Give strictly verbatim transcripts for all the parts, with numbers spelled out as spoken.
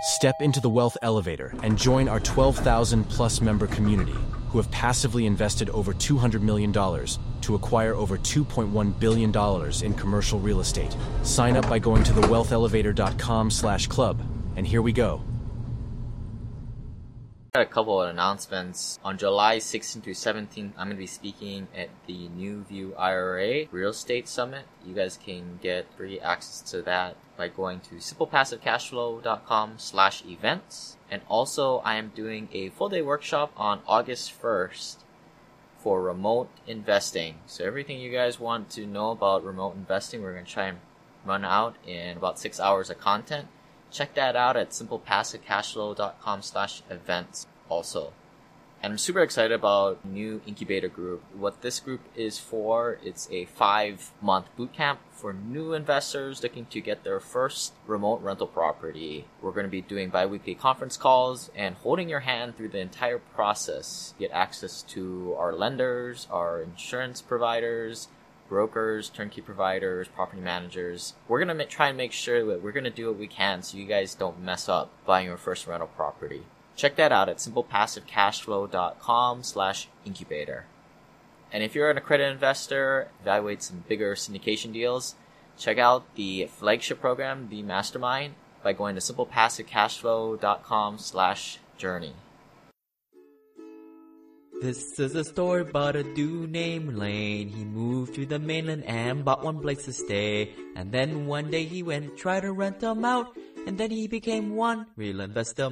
Step into the Wealth Elevator and join our twelve thousand plus member community who have passively invested over two hundred million dollars to acquire over two point one billion dollars in commercial real estate. Sign up by going to the wealth elevator dot com slash club, and here we go. A couple of announcements. On July sixteenth through seventeenth, I'm going to be speaking at the New View I R A Real Estate Summit. You guys can get free access to that by going to simple passive cash flow dot com slash events. And also, I am doing a full-day workshop on August first for remote investing. So everything you guys want to know about remote investing, we're going to try and run out in about six hours of content. Check that out at simple passive cash flow dot com slash events also. And I'm super excited about new incubator group. What this group is for, it's a five-month bootcamp for new investors looking to get their first remote rental property. We're going to be doing bi-weekly conference calls and holding your hand through the entire process. Get access to our lenders, our insurance providers, brokers, turnkey providers, property managers. We're going to try and make sure that we're going to do what we can so you guys don't mess up buying your first rental property. Check that out at simple passive cash flow dot com slash incubator. And if you're an accredited investor, evaluate some bigger syndication deals, check out the flagship program, the Mastermind, by going to simple passive cash flow dot com slash journey. This is a story about a dude named Lane. He moved to the mainland and bought one place to stay. And then one day he went and tried to rent them out. And then he became one real investor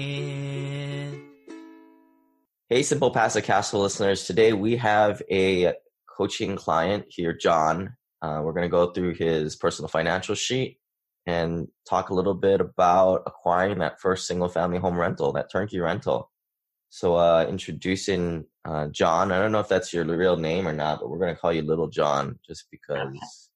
man. Hey, Simple Passive Cash Flow listeners. Today we have a coaching client here, John. Uh, we're going to go through his personal financial sheet and talk a little bit about acquiring that first single-family home rental, that turnkey rental. So uh, introducing uh, John. I don't know if that's your real name or not, but we're going to call you Little John just because,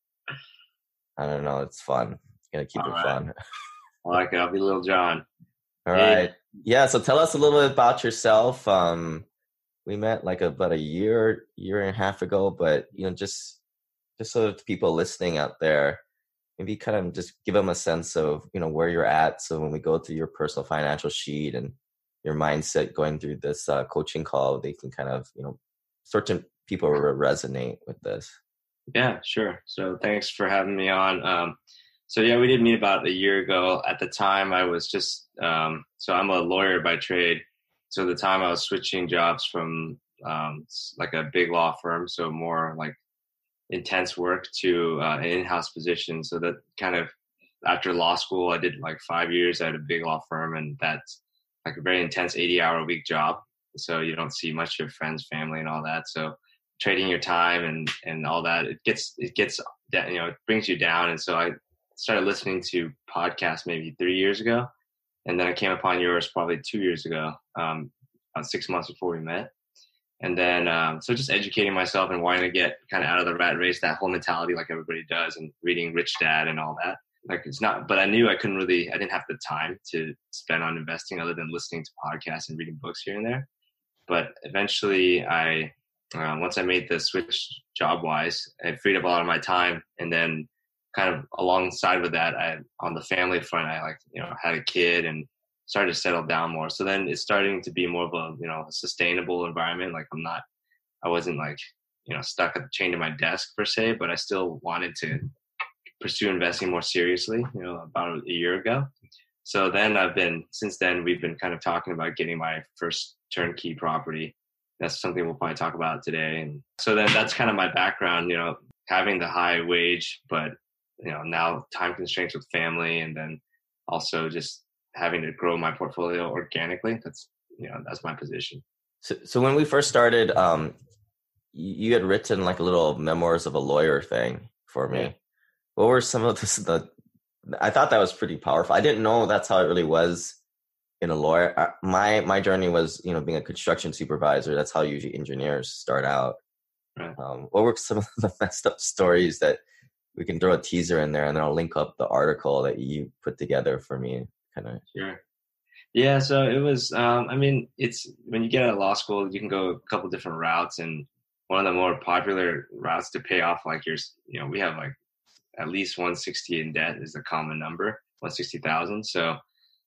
I don't know, it's fun. Got to keep All it right. fun. I like it. I'll be Little John. All hey. right. Yeah, so tell us a little bit about yourself. Um, we met like about a year, year and a half ago, but, you know, just just so that people listening out there, maybe kind of just give them a sense of, you know, where you're at. So when we go through your personal financial sheet and your mindset going through this uh, coaching call, they can kind of, you know, certain people will resonate with this. Yeah, sure. So thanks for having me on. Um, so yeah, we did meet about a year ago. At the time I was just, um, so I'm a lawyer by trade. So at the time I was switching jobs from um, like a big law firm, so more like intense work, to uh, an in-house position. So that kind of, after law school, I did like five years at a big law firm, and that's like a very intense eighty hour a week job. So you don't see much of your friends, family and all that. So trading your time and, and all that, it gets, it gets, you know, it brings you down. And so I started listening to podcasts maybe three years ago. And then I came upon yours probably two years ago, um, about six months before we met. And then, um, so just educating myself and wanting to get kind of out of the rat race, that whole mentality like everybody does, and reading Rich Dad and all that. Like it's not, but I knew I couldn't really, I didn't have the time to spend on investing other than listening to podcasts and reading books here and there. But eventually I, uh, once I made the switch job wise, I freed up a lot of my time. And then kind of alongside with that, I, on the family front, I like, you know, had a kid and started to settle down more. So then it's starting to be more of a, you know, a sustainable environment. Like I'm not, I wasn't like, you know, stuck at the chain to my desk per se, but I still wanted to pursue investing more seriously, you know, about a year ago. So then I've been, since then, we've been kind of talking about getting my first turnkey property. That's something we'll probably talk about today. And so then that's kind of my background, you know, having the high wage, but, you know, now time constraints with family, and then also just having to grow my portfolio organically. That's, you know, that's my position. So, so when we first started, um, you had written like a little memoirs of a lawyer thing for me. Yeah. What were some of this, the, I thought that was pretty powerful. I didn't know that's how it really was in a lawyer. My, my journey was, you know, being a construction supervisor. That's how usually engineers start out. Right. Um, what were some of the messed up stories that we can throw a teaser in there, and then I'll link up the article that you put together for me, kind of. Sure. Yeah. So it was, um, I mean, it's, when you get out of law school, you can go a couple different routes, and one of the more popular routes to pay off, like your, you know, we have like at least one hundred sixty in debt is the common number, one hundred sixty thousand. So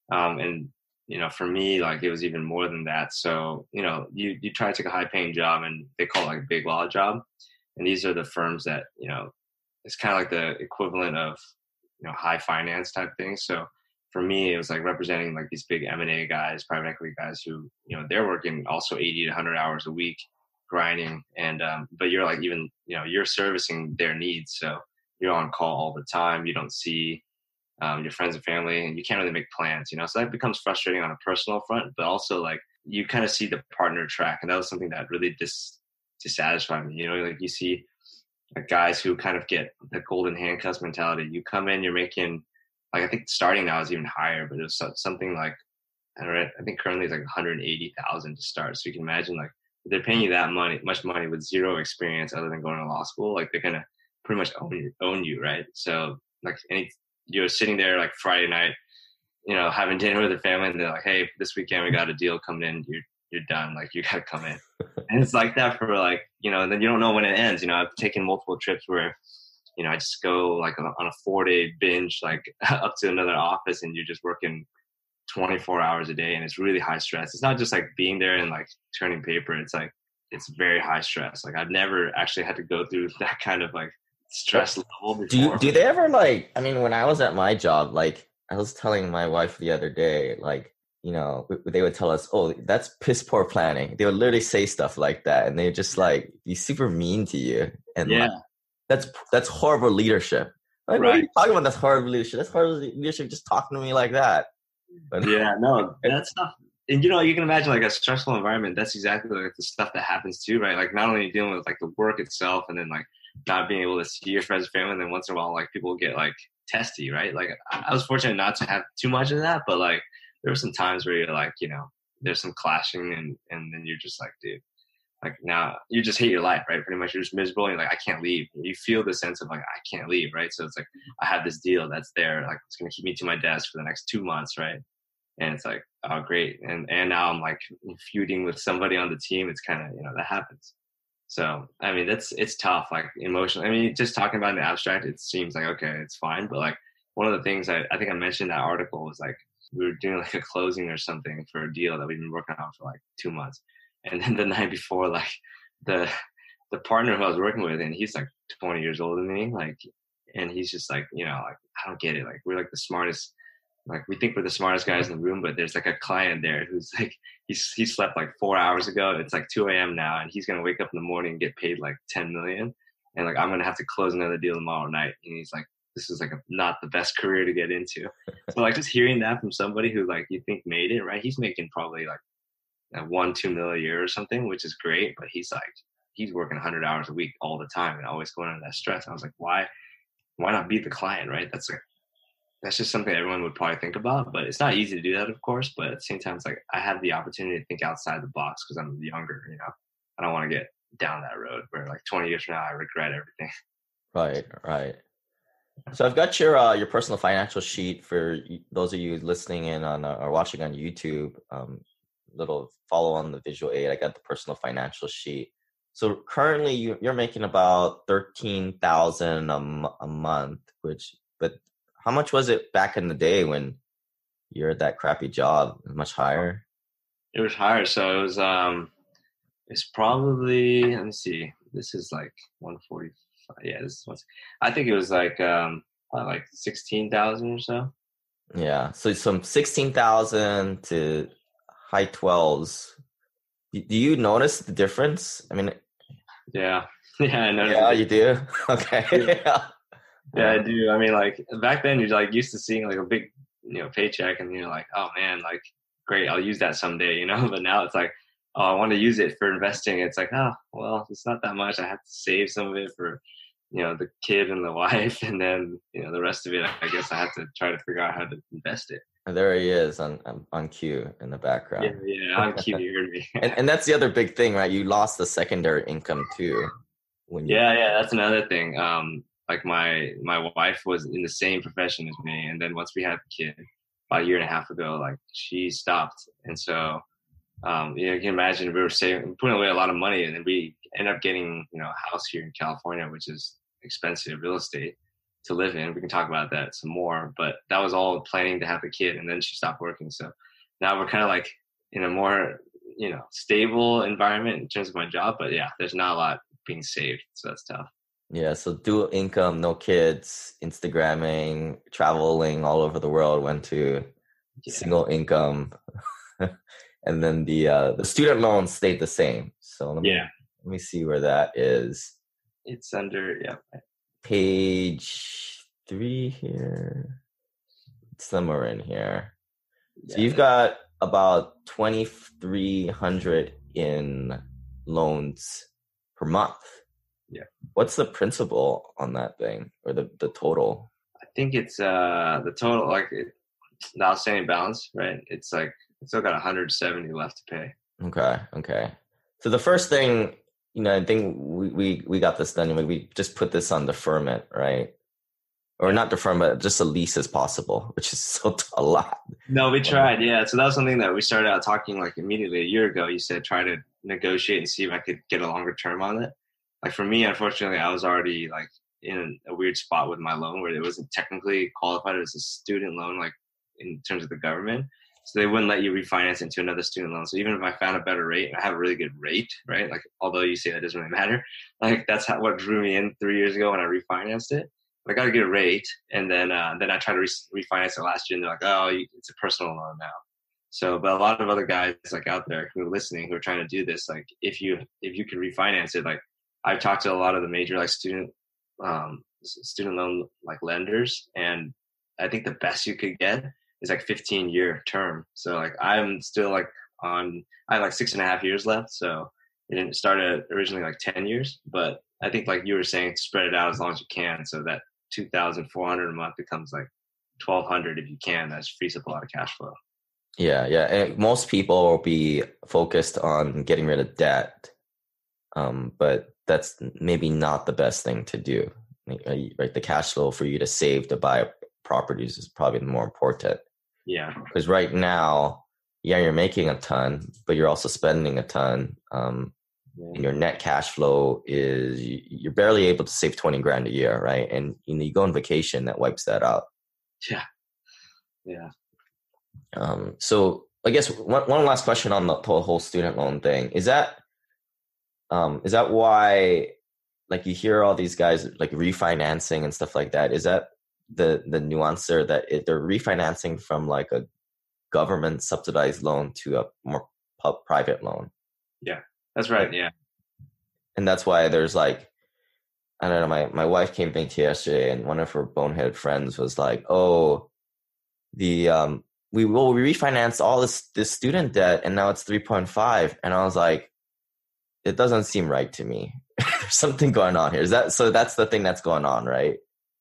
Um, and, you know, for me, like it was even more than that. So, you know, you, you try to take a high paying job and they call it like a big law job. And these are the firms that, you know, it's kind of like the equivalent of, you know, high finance type things. So for me, it was like representing like these big M and A guys, private equity guys who, you know, they're working also eighty to one hundred hours a week grinding. And, um, but you're like, even, you know, you're servicing their needs. So you're on call all the time. You don't see um, your friends and family, and you can't really make plans, you know, so that becomes frustrating on a personal front, but also like you kind of see the partner track. And that was something that really dis dissatisfied me, you know, like you see like guys who kind of get the golden handcuffs mentality. You come in, you're making like, I think starting now is even higher, but it was something like, I don't know, I think currently it's like one hundred eighty thousand to start. So you can imagine like, if they're paying you that money, much money with zero experience other than going to law school, like they're going to pretty much own you, own you. Right. So like any, you're sitting there like Friday night, you know, having dinner with the family and they're like, hey, this weekend we got a deal coming in. You're, you're done. Like you got to come in. And it's like that for like, you know, and then you don't know when it ends. You know, I've taken multiple trips where, you know, I just go like on a, on a four day binge, like up to another office and you're just working twenty-four hours a day and it's really high stress. It's not just like being there and like turning paper. It's like, it's very high stress. Like I've never actually had to go through that kind of like stress level before. Do you, do they ever like, I mean, when I was at my job, like I was telling my wife the other day, like, you know, they would tell us, oh, that's piss poor planning. They would literally say stuff like that. And they just like be super mean to you. And yeah, like, that's, that's horrible leadership. Like, right. What are you talking about? That's horrible leadership. That's horrible leadership. Just talking to me like that. But yeah, no, that's not, and you know, you can imagine like a stressful environment. That's exactly like the stuff that happens too, right? Like not only dealing with like the work itself and then like not being able to see your friends and family. And then once in a while, like people get like testy, right? Like I, I was fortunate not to have too much of that, but like there were some times where you're like, you know, there's some clashing and, and then you're just like, dude, like now you just hate your life, right? Pretty much you're just miserable. And you're like, I can't leave. You feel the sense of like, I can't leave, right? So it's like, I have this deal that's there. Like it's going to keep me to my desk for the next two months, right? And it's like, oh, great. And and now I'm like feuding with somebody on the team. It's kind of, you know, that happens. So, I mean, that's, it's tough, like emotional. I mean, just talking about in the abstract, it seems like, okay, it's fine. But like one of the things I, I think I mentioned in that article was like, we were doing like a closing or something for a deal that we've been working on for like two months. And then the night before, like the, the partner who I was working with, and he's like twenty years older than me, like, and he's just like, you know, like, I don't get it. Like, we're like the smartest, like we think we're the smartest guys in the room, but there's like a client there who's like, he's, he slept like four hours ago. It's like two A M now. And he's going to wake up in the morning and get paid like ten million. And like, I'm going to have to close another deal tomorrow night. And he's like, this is like a, not the best career to get into. So like just hearing that from somebody who like you think made it, right? He's making probably like a one, two mil a year or something, which is great. But he's like, he's working one hundred hours a week all the time and always going under that stress. And I was like, why, why not beat the client, right? That's like, that's just something everyone would probably think about, but it's not easy to do that, of course. But at the same time, it's like I have the opportunity to think outside the box because I'm younger, you know. I don't want to get down that road where like twenty years from now, I regret everything. Right, right. So I've got your uh, your personal financial sheet for those of you listening in on uh, or watching on YouTube. Um, little follow on the visual aid. I got the personal financial sheet. So currently, you, you're making about thirteen thousand a, a month, which but how much was it back in the day when you're at that crappy job? Much higher? It was higher. So it was, um, it's probably, let me see, this is like one forty-five. Yeah, this is, I think it was like, um, like sixteen thousand or so. Yeah. So it's from sixteen thousand to high twelves. Do you notice the difference? I mean, yeah. Yeah, I noticed. Yeah, you do? Okay. Yeah. Yeah, I do. I mean, like back then, you're like used to seeing like a big, you know, paycheck, and you're like, oh man, like great, I'll use that someday, you know. But now it's like, oh, I want to use it for investing. It's like, oh, well, it's not that much. I have to save some of it for, you know, the kid and the wife, and then you know the rest of it. I guess I have to try to figure out how to invest it. And there he is on on cue in the background. Yeah, yeah, on cue. You heard me. and and that's the other big thing, right? You lost the secondary income too. When you- yeah, yeah, that's another thing. Um. Like my my wife was in the same profession as me, and then once we had the kid about a year and a half ago, like she stopped, and so um, you know you can imagine we were saving, putting away a lot of money, and then we end up getting you know a house here in California, which is expensive real estate, to live in. We can talk about that some more, but that was all planning to have a kid, and then she stopped working. So now we're kind of like in a more, you know, stable environment in terms of my job, but yeah, there's not a lot being saved. So that's tough. Yeah. So dual income, no kids, Instagramming, traveling all over the world, went to yeah. single income. And then the uh, the student loan stayed the same. So let me, yeah. let me see where that is. It's under, yeah. Page three here. Somewhere in here. Yeah. So you've got about twenty-three hundred in loans per month. Yeah. What's the principal on that thing, or the, the total? I think it's uh the total, like it, the outstanding balance, right? It's like, it's still got one hundred seventy left to pay. Okay. Okay. So the first thing, you know, I think we, we, we got this done. We just put this on deferment, right? Or not deferment, but just a lease as possible, which is so a lot. No, we tried. Yeah. So that was something that we started out talking like immediately a year ago. You said, try to negotiate and see if I could get a longer term on it. Like for me, unfortunately, I was already like in a weird spot with my loan where it wasn't technically qualified as a student loan, like in terms of the government. So they wouldn't let you refinance into another student loan. So even if I found a better rate, and I have a really good rate, right? Like, although you say that doesn't really matter, like that's how, what drew me in three years ago when I refinanced it. I got a good rate, and then uh, then I tried to re- refinance it last year, and they're like, "Oh, you, it's a personal loan now." So, but a lot of other guys like out there who are listening, who are trying to do this, like if you if you can refinance it, like I've talked to a lot of the major like student um, student loan like lenders, and I think the best you could get is like fifteen year term. So like I'm still like on, I have like six and a half years left. So it didn't start at originally like ten years, but I think like you were saying, spread it out as long as you can, so that two thousand four hundred a month becomes like twelve hundred if you can. That frees up a lot of cash flow. Yeah, yeah. And most people will be focused on getting rid of debt, um, but that's maybe not the best thing to do. Right, the cash flow for you to save to buy properties is probably more important. Yeah, because right now, yeah, you're making a ton, but you're also spending a ton. Um, yeah. And your net cash flow is you're barely able to save twenty grand a year, right? And you know, you go on vacation, that wipes that out. Yeah, yeah. Um, so I guess one one last question on the whole student loan thing is that um, is that why like you hear all these guys like refinancing and stuff like that? Is that the the nuance there that it, they're refinancing from like a government subsidized loan to a more pu- private loan? Yeah, that's right. Yeah, and that's why there's like I don't know. My my wife came to me yesterday, and one of her bonehead friends was like, "Oh, the um." We will we refinanced all this this student debt and now it's three point five. And I was like, it doesn't seem right to me. There's something going on here. Is that so that's the thing that's going on, right?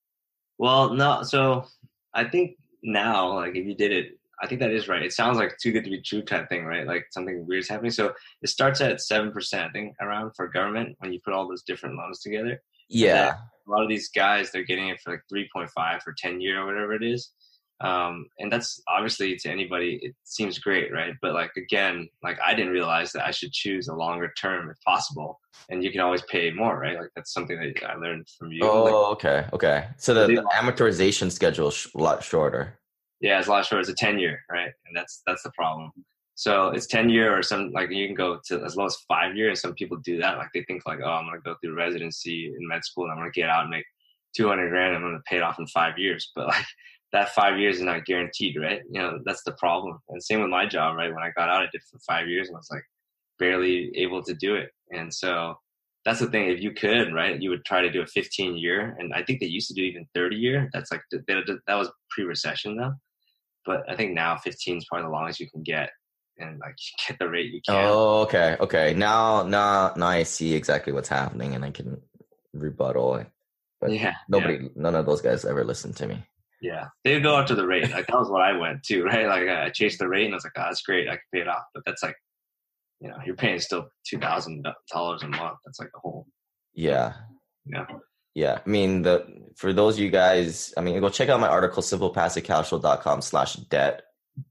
Well, no, so I think now, like if you did it, I think that is right. It sounds like too good to be true type thing, right? Like something weird is happening. So it starts at seven percent, I think, around for government when you put all those different loans together. Yeah. A lot of these guys, they're getting it for like three point five for ten year or whatever it is. Um, and that's obviously to anybody, it seems great, right? But like, again, like I didn't realize that I should choose a longer term if possible. And you can always pay more, right? Like that's something that I learned from you. Oh, like, okay. Okay. So the, the amortization schedule is a lot shorter. Yeah, it's a lot shorter. It's a ten year, right? And that's, that's the problem. So it's ten year or some, like you can go to as low as five years. Some people do that. Like they think like, oh, I'm going to go through residency in med school and I'm going to get out and make two hundred grand. I'm going to pay it off in five years. But like, that five years is not guaranteed, right? You know, that's the problem. And same with my job, right? When I got out, I did it for five years and I was like barely able to do it. And so that's the thing. If you could, right, you would try to do a fifteen year. And I think they used to do even thirty year. That's like, that was pre-recession though. But I think now fifteen is probably the longest you can get. And like get the rate you can. Oh, okay. Okay. Now, now, now I see exactly what's happening and I can rebuttal it. But yeah, nobody, yeah. none of those guys ever listened to me. Yeah, they go up to the rate. Like that was what I went to, right? Like I chased the rate, and I was like, "Oh, that's great. I can pay it off." But that's like, you know, you're paying still two thousand dollars a month. That's like a whole. Yeah. Yeah. Yeah. I mean, the for those of you guys, I mean, go check out my article, simple passive cash flow dot com slash debt.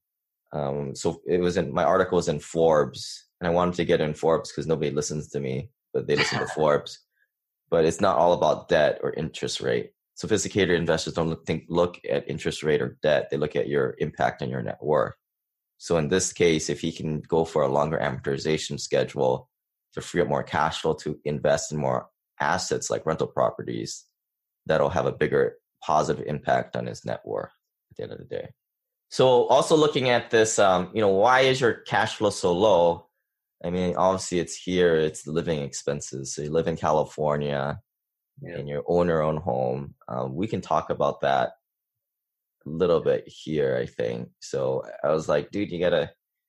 Um, so it was in my article was in Forbes, and I wanted to get in Forbes because nobody listens to me, but they listen to Forbes. But it's not all about debt or interest rate. sophisticated investors don't look, think, look at interest rate or debt. They look at your impact on your net worth. So in this case, if he can go for a longer amortization schedule to free up more cash flow to invest in more assets like rental properties, that'll have a bigger positive impact on his net worth at the end of the day. So also looking at this, um, you know, why is your cash flow so low? I mean, obviously it's here, it's living expenses. So you live in California yeah. and you own your own home. Um, we can talk about that a little bit here, I think. So I was like, dude, you gotta,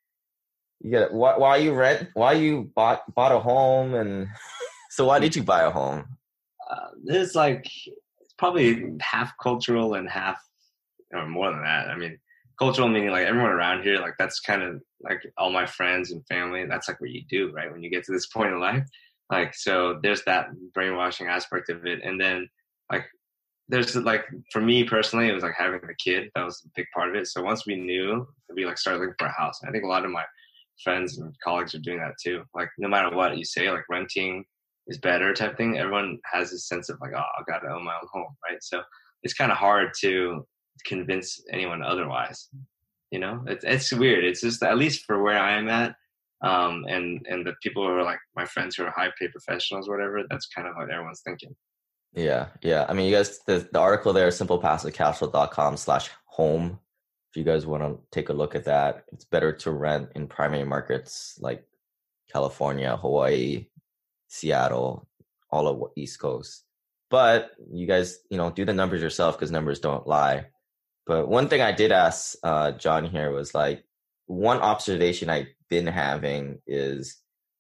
you gotta, why, why you rent, why you bought, bought a home? And so why did you buy a home? Uh, it's like, it's probably half cultural and half, or more than that. I mean, cultural meaning like everyone around here, like that's kind of like all my friends and family. That's like what you do, right? When you get to this point in life, like, so there's that brainwashing aspect of it. And then like, there's like, for me personally, it was like having a kid. That was a big part of it. So once we knew, we like started looking for a house. And I think a lot of my friends and colleagues are doing that too. Like no matter what you say, like renting is better type thing. Everyone has this sense of like, oh, I got to own my own home, right? So it's kind of hard to convince anyone otherwise. You know, it's it's weird. It's just, at least for where I am at, um, and and the people who are like my friends who are high paid professionals or whatever, that's kind of what everyone's thinking. Yeah, yeah. I mean, you guys, the, the article there, simple passive cash flow dot com slash home. If you guys want to take a look at that, it's better to rent in primary markets like California, Hawaii, Seattle, all of East Coast. But you guys, you know, do the numbers yourself because numbers don't lie. But one thing I did ask uh, John here was like, one observation I've been having is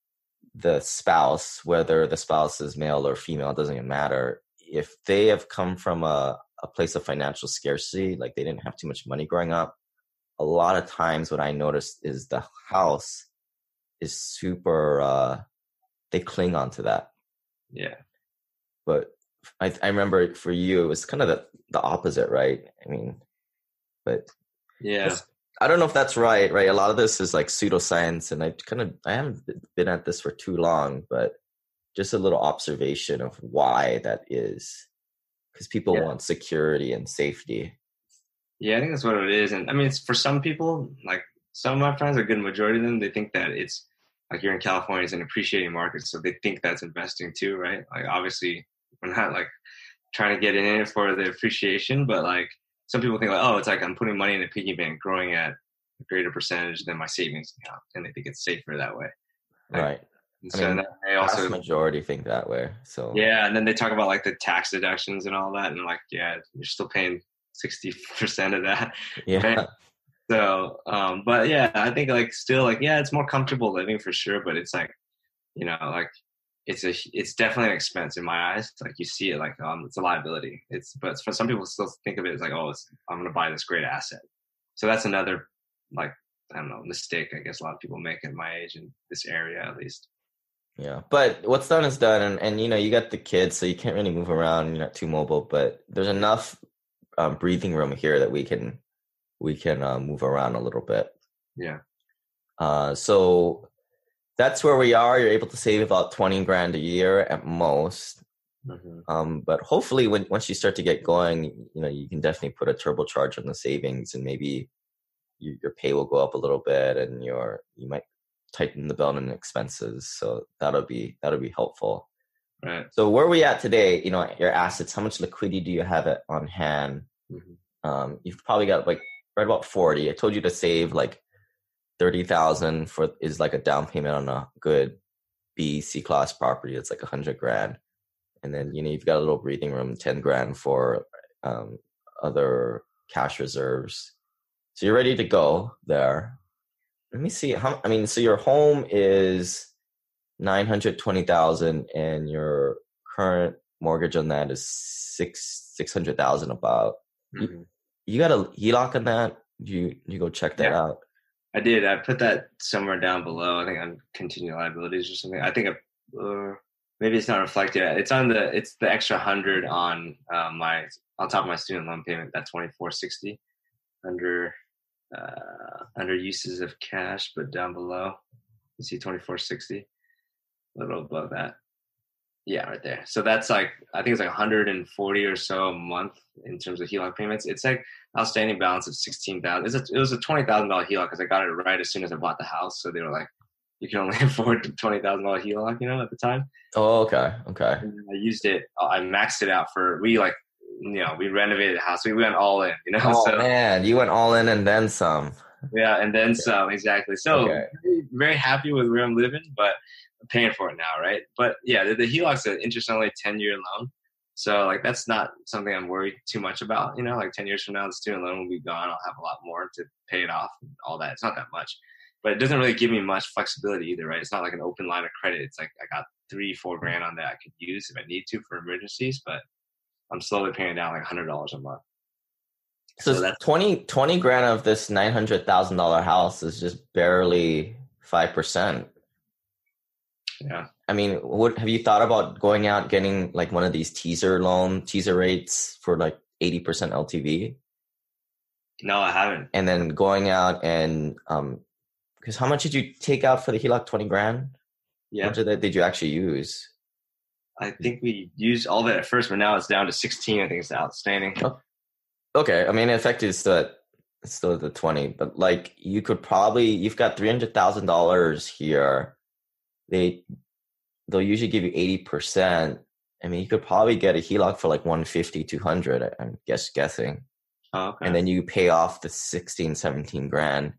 the spouse, whether the spouse is male or female, it doesn't even matter. If they have come from a, a place of financial scarcity, like they didn't have too much money growing up, a lot of times what I noticed is the house is super, uh, they cling on to that. Yeah. But I, I remember for you, it was kind of the, the opposite, right? I mean, but yeah, I don't know if that's right, right? A lot of this is like pseudoscience, and I kind of, I haven't been at this for too long, but just a little observation of why that is, because people yeah. want security and safety. Yeah, I think that's what it is. And I mean, it's for some people, like some of my friends, a good majority of them, they think that it's like you're in California, it's an appreciating market. So they think that's investing too, right? Like obviously we're not like trying to get in it for the appreciation, but like some people think like, oh, it's like I'm putting money in a piggy bank growing at a greater percentage than my savings account. And they think it's safer that way. Like, right. So I mean, they also, vast majority think that way. So yeah, and then they talk about like the tax deductions and all that, and like, yeah, you're still paying sixty percent of that. Yeah. Right? So, um, but yeah, I think like still like, yeah, it's more comfortable living for sure, but it's like, you know, like it's a, it's definitely an expense in my eyes. Like you see it like, um, it's a liability. It's, but for some people still think of it as like, oh, it's, I'm going to buy this great asset. So that's another like, I don't know, mistake I guess a lot of people make at my age in this area at least. Yeah, but what's done is done, and, and you know, you got the kids, so you can't really move around. You're not too mobile, but there's enough um, breathing room here that we can we can uh, move around a little bit. Yeah. Uh, so that's where we are. You're able to save about twenty grand a year at most. Mm-hmm. Um, but hopefully, when once you start to get going, you know, you can definitely put a turbocharge on the savings, and maybe you, your pay will go up a little bit, and your you might tighten the belt on expenses. So that'll be that'll be helpful. Right. So where are we at today? You know, your assets. How much liquidity do you have it on hand? Mm-hmm. Um, you've probably got like right about forty. I told you to save like thirty thousand for is like a down payment on a good B C class property. It's like a hundred grand, and then you know you've got a little breathing room, ten grand for um, other cash reserves. So you're ready to go there. Let me see how. I mean, so your home is nine hundred twenty thousand, and your current mortgage on that is six six hundred thousand. About mm-hmm. you, you got a H E L O C on that? You you go check that yeah, out. I did. I put that somewhere down below. I think on continued liabilities or something. I think I, uh, maybe it's not reflected. It's on the. It's the extra hundred on uh, my on top of my student loan payment. That twenty four sixty under. Uh, under uses of cash, but down below you see twenty-four sixty, a little above that. Yeah, right there. So that's like, I think it's like one hundred forty or so a month in terms of H E L O C payments. It's like outstanding balance of sixteen thousand. It was a twenty thousand dollars H E L O C because I got it right as soon as I bought the house. So they were like, you can only afford twenty thousand dollars H E L O C, you know, at the time. Oh, okay. Okay. And I used it. I maxed it out for, we like, you know, we renovated the house. We went all in, you know. Oh, so, man. You went all in and then some. Yeah, and then some, exactly. So Okay. very, very happy with where I'm living, but I'm paying for it now, right? But yeah, the, the H E L O C is an interest-only ten-year loan. So like that's not something I'm worried too much about. You know, like ten years from now, the student loan will be gone. I'll have a lot more to pay it off and all that. It's not that much. But it doesn't really give me much flexibility either, right? It's not like an open line of credit. It's like I got three, four grand on that I could use if I need to for emergencies, but I'm slowly paying down like one hundred dollars a month. So, So that's twenty, twenty grand of this nine hundred thousand dollars house is just barely five percent. Yeah. I mean, what have you thought about going out getting like one of these teaser loan, teaser rates for like eighty percent L T V? No, I haven't. And then going out and, um, because how much did you take out for the H E L O C? twenty grand? Yeah. How much of that did you actually use? I think we used all that at first, but now it's down to sixteen. I think it's outstanding. Oh. Okay. I mean, in fact, it's still at, it's still at the twenty, but like you could probably, you've got three hundred thousand dollars here. They, they'll usually give you eighty percent. I mean, you could probably get a H E L O C for like one fifty, two hundred, I'm guess guessing. Oh, okay. And then you pay off the sixteen, seventeen grand.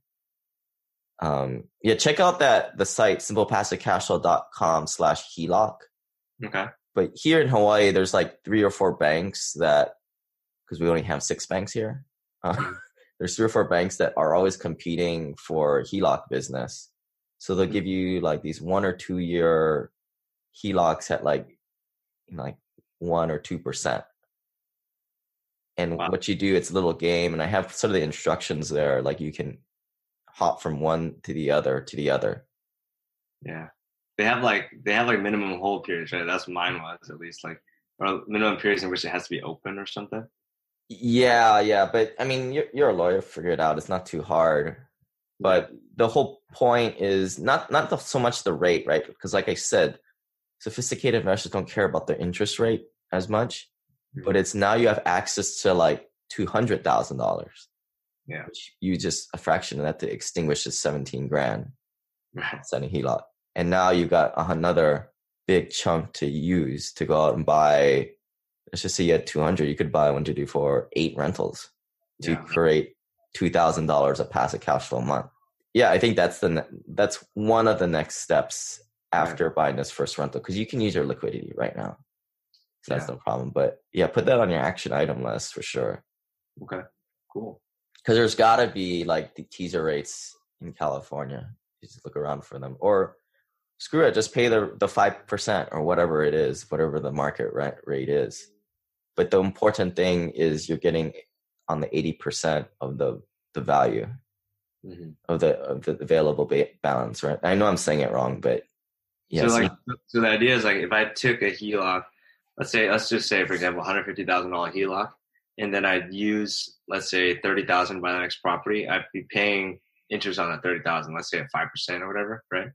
Um, yeah, check out that, the site, simplepassivecashflow.com slash H E L O C. Okay. But here in Hawaii, there's like three or four banks that, because we only have six banks here. Uh, there's three or four banks that are always competing for H E L O C business. So they'll give you like these one or two year H E L O Cs at like, you know, like one or two percent. And Wow. what you do, it's a little game. And I have sort of the instructions there, like you can hop from one to the other to the other. Yeah. They have like they have like minimum hold periods, right? That's what mine was, at least, like, or minimum periods in which it has to be open or something. Yeah, yeah. But I mean, you're, you're a lawyer, figure it out. It's not too hard. But the whole point is not not the, so much the rate, right? Because like I said, sophisticated investors don't care about the interest rate as much. Mm-hmm. But it's now you have access to like two hundred thousand dollars. Yeah. Which you just a fraction of that to extinguish the seventeen grand. Right. Setting H E L O C. And now you've got another big chunk to use to go out and buy. Let's just say you had two hundred, you could buy one, two, three, four, eight rentals to Yeah. create two thousand dollars of passive cash flow a month. Yeah, I think that's the that's one of the next steps after right. buying this first rental, because you can use your liquidity right now. So that's yeah. no problem. But yeah, put that on your action item list for sure. Okay, cool. Because there's got to be like the teaser rates in California. You just look around for them. Or screw it, just pay the the five percent or whatever it is, whatever the market rent rate is. But the important thing is you're getting on the eighty percent of the, the value mm-hmm. of the of the available ba- balance, right? I know I'm saying it wrong, but yeah. So like, so the idea is like if I took a H E L O C, let's say, let's just say, for example, one hundred fifty thousand dollars H E L O C, and then I'd use, let's say, thirty thousand dollars by the next property, I'd be paying interest on that thirty thousand dollars, let's say at five percent or whatever, right?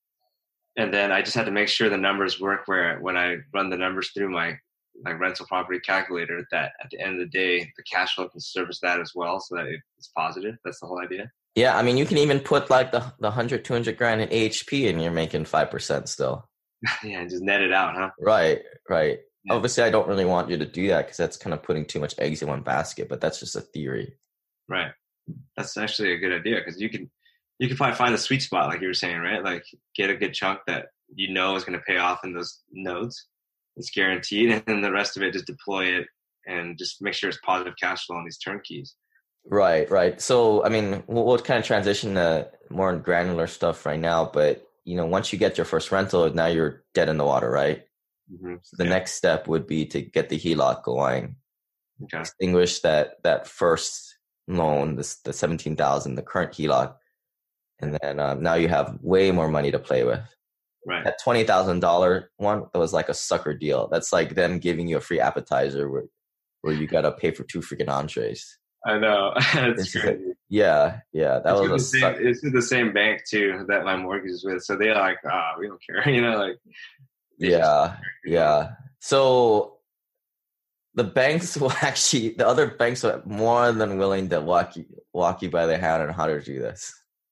And then I just had to make sure the numbers work where when I run the numbers through my like rental property calculator, that at the end of the day, the cash flow can service that as well so that it's positive. That's the whole idea. Yeah, I mean, you can even put like the, the one hundred, two hundred grand in A H P and you're making five percent still. Yeah, just net it out, huh? Right, right. Yeah. Obviously, I don't really want you to do that because that's kind of putting too much eggs in one basket, but that's just a theory. Right. That's actually a good idea because you can you can probably find the sweet spot, like you were saying, right? Like get a good chunk that you know is going to pay off in those nodes. It's guaranteed, and then the rest of it, just deploy it and just make sure it's positive cash flow on these turnkeys. Right, right. So, I mean, we'll, we'll kind of transition to more granular stuff right now, but, you know, once you get your first rental, now you're dead in the water, right? Mm-hmm. So the yeah. next step would be to get the H E L O C going, okay. Extinguish that, that first loan, this, the seventeen thousand, the current H E L O C, and then um, now you have way more money to play with. Right. That twenty thousand dollars one, that was like a sucker deal. That's like them giving you a free appetizer where, where you got to pay for two freaking entrees. I know. That's crazy. A, yeah, yeah. That it's was a same, suck- It's the same bank, too, that my mortgage is with. So they're like, ah, oh, we don't care. You know, like, They just- Yeah, yeah. So the banks will actually, the other banks are more than willing to walk you, walk you by the hand on how to do this.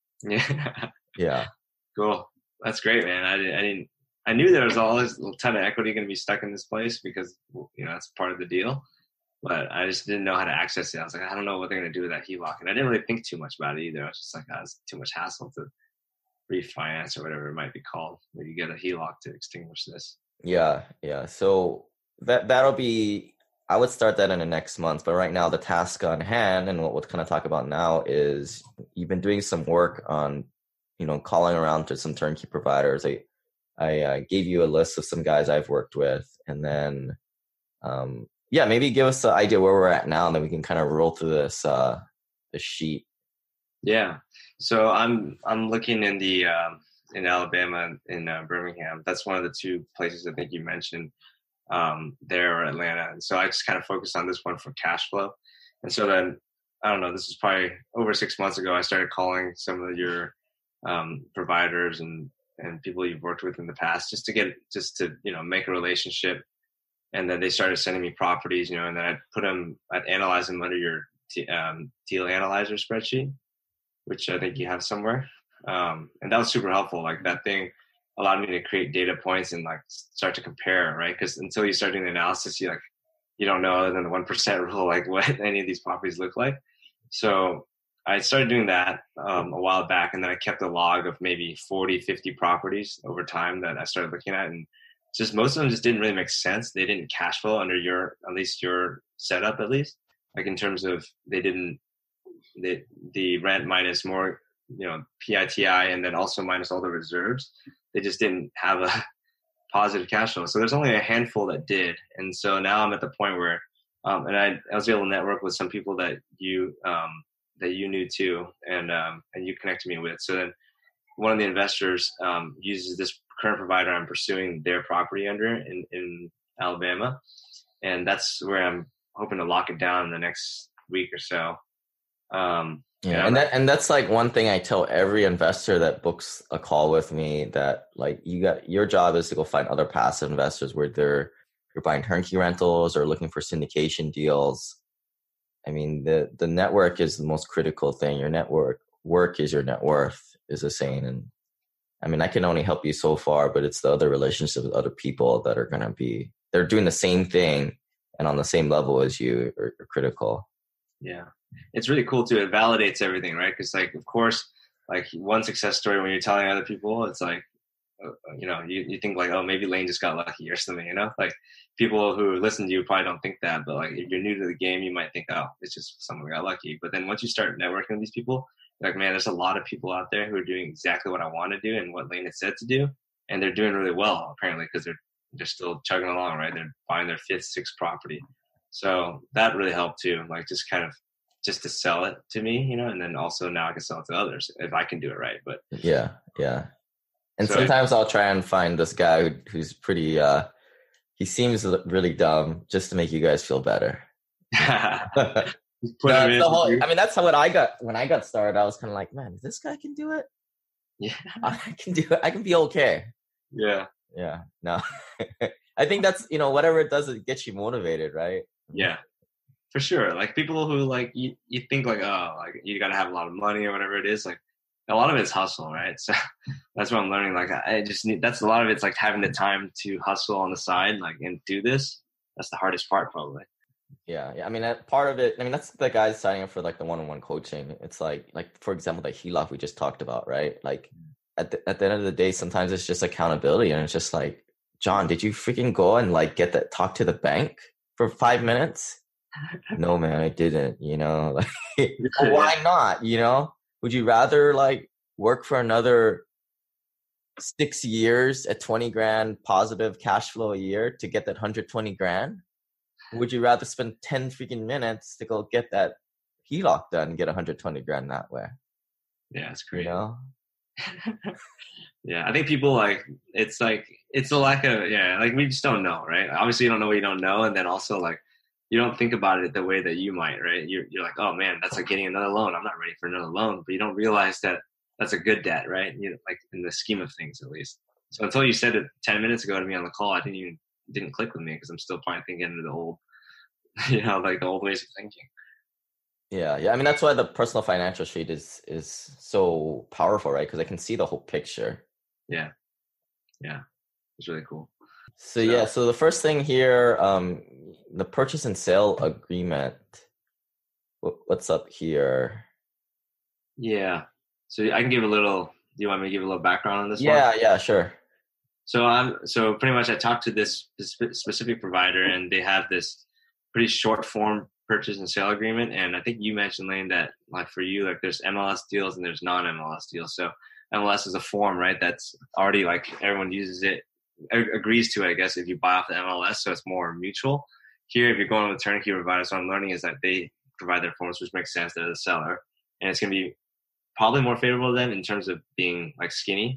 Yeah. Yeah. Cool. That's great, man. I didn't, I didn't, I knew there was always a ton of equity going to be stuck in this place because, you know, that's part of the deal. But I just didn't know how to access it. I was like, I don't know what they're going to do with that H E L O C. And I didn't really think too much about it either. I was just like, oh, it's too much hassle to refinance or whatever it might be called, where you get a H E L O C to extinguish this. Yeah, yeah. So that that'll be, I would start that in the next month. But right now, the task on hand and what we'll kind of talk about now is you've been doing some work on, you know, calling around to some turnkey providers. I I uh, gave you a list of some guys I've worked with, and then um, yeah, maybe give us an idea where we're at now, and then we can kind of roll through this uh, this sheet. Yeah. So I'm I'm looking in the um, in Alabama, in uh, Birmingham. That's one of the two places I think you mentioned um, there, or Atlanta. And so I just kind of focused on this one for cash flow. And so then I don't know. This is probably over six months ago. I started calling some of your um, providers and and people you've worked with in the past, just to get just to you know make a relationship. And then they started sending me properties, you know, and then I'd put them, I'd analyze them under your t- um, deal analyzer spreadsheet, which I think you have somewhere. Um, and that was super helpful. Like that thing allowed me to create data points and like start to compare, right? Because until you start doing the analysis, you like, you don't know other than the one percent rule, like what any of these properties look like. So I started doing that um, a while back, and then I kept a log of maybe forty, fifty properties over time that I started looking at. And just most of them just didn't really make sense. They didn't cash flow under your, at least your setup, at least like in terms of they didn't, the the rent minus more, you know, P I T I, and then also minus all the reserves. They just didn't have a positive cash flow. So there's only a handful that did. And so now I'm at the point where, um, and I, I was able to network with some people that you, um, that you knew too, and, um, and you connected me with. So then one of the investors um, uses this current provider I'm pursuing their property under in, in Alabama. And that's where I'm hoping to lock it down in the next week or so. Um, Yeah, and that and that's like one thing I tell every investor that books a call with me, that like you got, your job is to go find other passive investors where they're you're buying turnkey rentals or looking for syndication deals. I mean, the the network is the most critical thing. Your network work is your net worth, is a saying. And I mean, I can only help you so far, but it's the other relationships with other people that are gonna be, they're doing the same thing and on the same level as you are, are critical. Yeah. It's really cool too. It validates everything, right? Because like, of course, like one success story when you're telling other people, it's like, uh, you know, you, you think like, oh, maybe Lane just got lucky or something, you know, like people who listen to you probably don't think that, but like if you're new to the game, you might think, oh, it's just someone got lucky. But then once you start networking with these people, like, man, there's a lot of people out there who are doing exactly what I want to do and what Lane had said to do. And they're doing really well, apparently, because they're, they're still chugging along, right? They're buying their fifth, sixth property. So that really helped too. Like just kind of, just to sell it to me, you know, and then also now I can sell it to others if I can do it right. But yeah, yeah. And so, sometimes I'll try and find this guy who, who's pretty, uh, he seems really dumb just to make you guys feel better. put no, him in the whole, I mean, that's how what I got when I got started. I was kind of like, man, this guy can do it. Yeah, I can do it. I can be okay. Yeah, yeah. No, I think that's, you know, whatever it does, it gets you motivated, right? Yeah. For sure. Like people who like, you, you think like, oh, like you got to have a lot of money or whatever it is. Like a lot of it's hustle, right? So that's what I'm learning. Like I just need, that's a lot of it's like having the time to hustle on the side, like, and do this. That's the hardest part probably. Yeah. Yeah. I mean, that part of it, I mean, that's the guys signing up for like the one-on-one coaching. It's like, like, for example, the H E L O C we just talked about, right? Like at the, at the end of the day, sometimes it's just accountability. And it's just like, John, did you freaking go and like get that, talk to the bank for five minutes? No, man, I didn't, you know, like, why not? You know, would you rather like work for another six years at twenty grand positive cash flow a year to get that one hundred twenty grand? Or would you rather spend ten freaking minutes to go get that H E L O C done and get one hundred twenty grand that way? Yeah, it's great. You know? Yeah, I think people like, it's like, it's a lack of, yeah, like we just don't know, right? Obviously you don't know what you don't know. And then also like, you don't think about it the way that you might, right? You're, you're like, oh man, that's like getting another loan. I'm not ready for another loan, but you don't realize that that's a good debt, right? You know, like in the scheme of things, at least. So until you said it ten minutes ago to me on the call, I didn't even didn't click with me because I'm still probably thinking into the old, you know, like the old ways of thinking. Yeah, yeah. I mean, that's why the personal financial sheet is is so powerful, right? Because I can see the whole picture. Yeah, yeah, it's really cool. So, so yeah, so the first thing here, um, the purchase and sale agreement. What's up here? Yeah, so I can give a little. Do you want me to give a little background on this? Yeah, one? yeah, sure. So I'm so pretty much I talked to this specific provider, and they have this pretty short form purchase and sale agreement. And I think you mentioned, Lane, that like for you, like there's M L S deals and there's non-M L S deals. So M L S is a form, right? That's already like everyone uses it, agrees to it, I guess, if you buy off the M L S. So it's more mutual. Here, if you're going with turnkey providers, what I'm learning is that they provide their forms, which makes sense. They're the seller. And it's going to be probably more favorable to them in terms of being like skinny.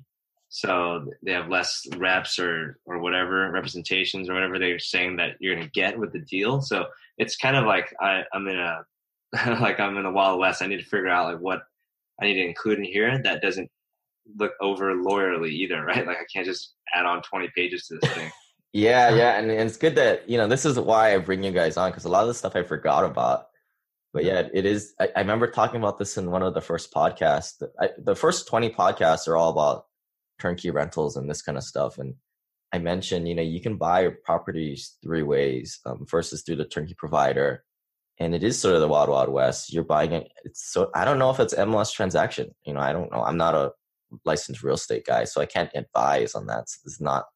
So they have less reps or, or whatever representations or whatever they're saying that you're going to get with the deal. So it's kind of like I, I'm in a, like I'm in the Wild West. I need to figure out like what I need to include in here that doesn't look over lawyerly either, right? Like I can't just add on twenty pages to this thing. yeah, yeah. And, and it's good that, you know, this is why I bring you guys on, because a lot of the stuff I forgot about. But yeah, it is. I, I remember talking about this in one of the first podcasts. I, the first twenty podcasts are all about turnkey rentals and this kind of stuff. And I mentioned, you know, you can buy properties three ways. Um, first is through the turnkey provider. And it is sort of the wild, wild west. You're buying it. It's so, I don't know if it's M L S transaction. You know, I don't know. I'm not a licensed real estate guy, so I can't advise on that. So it's not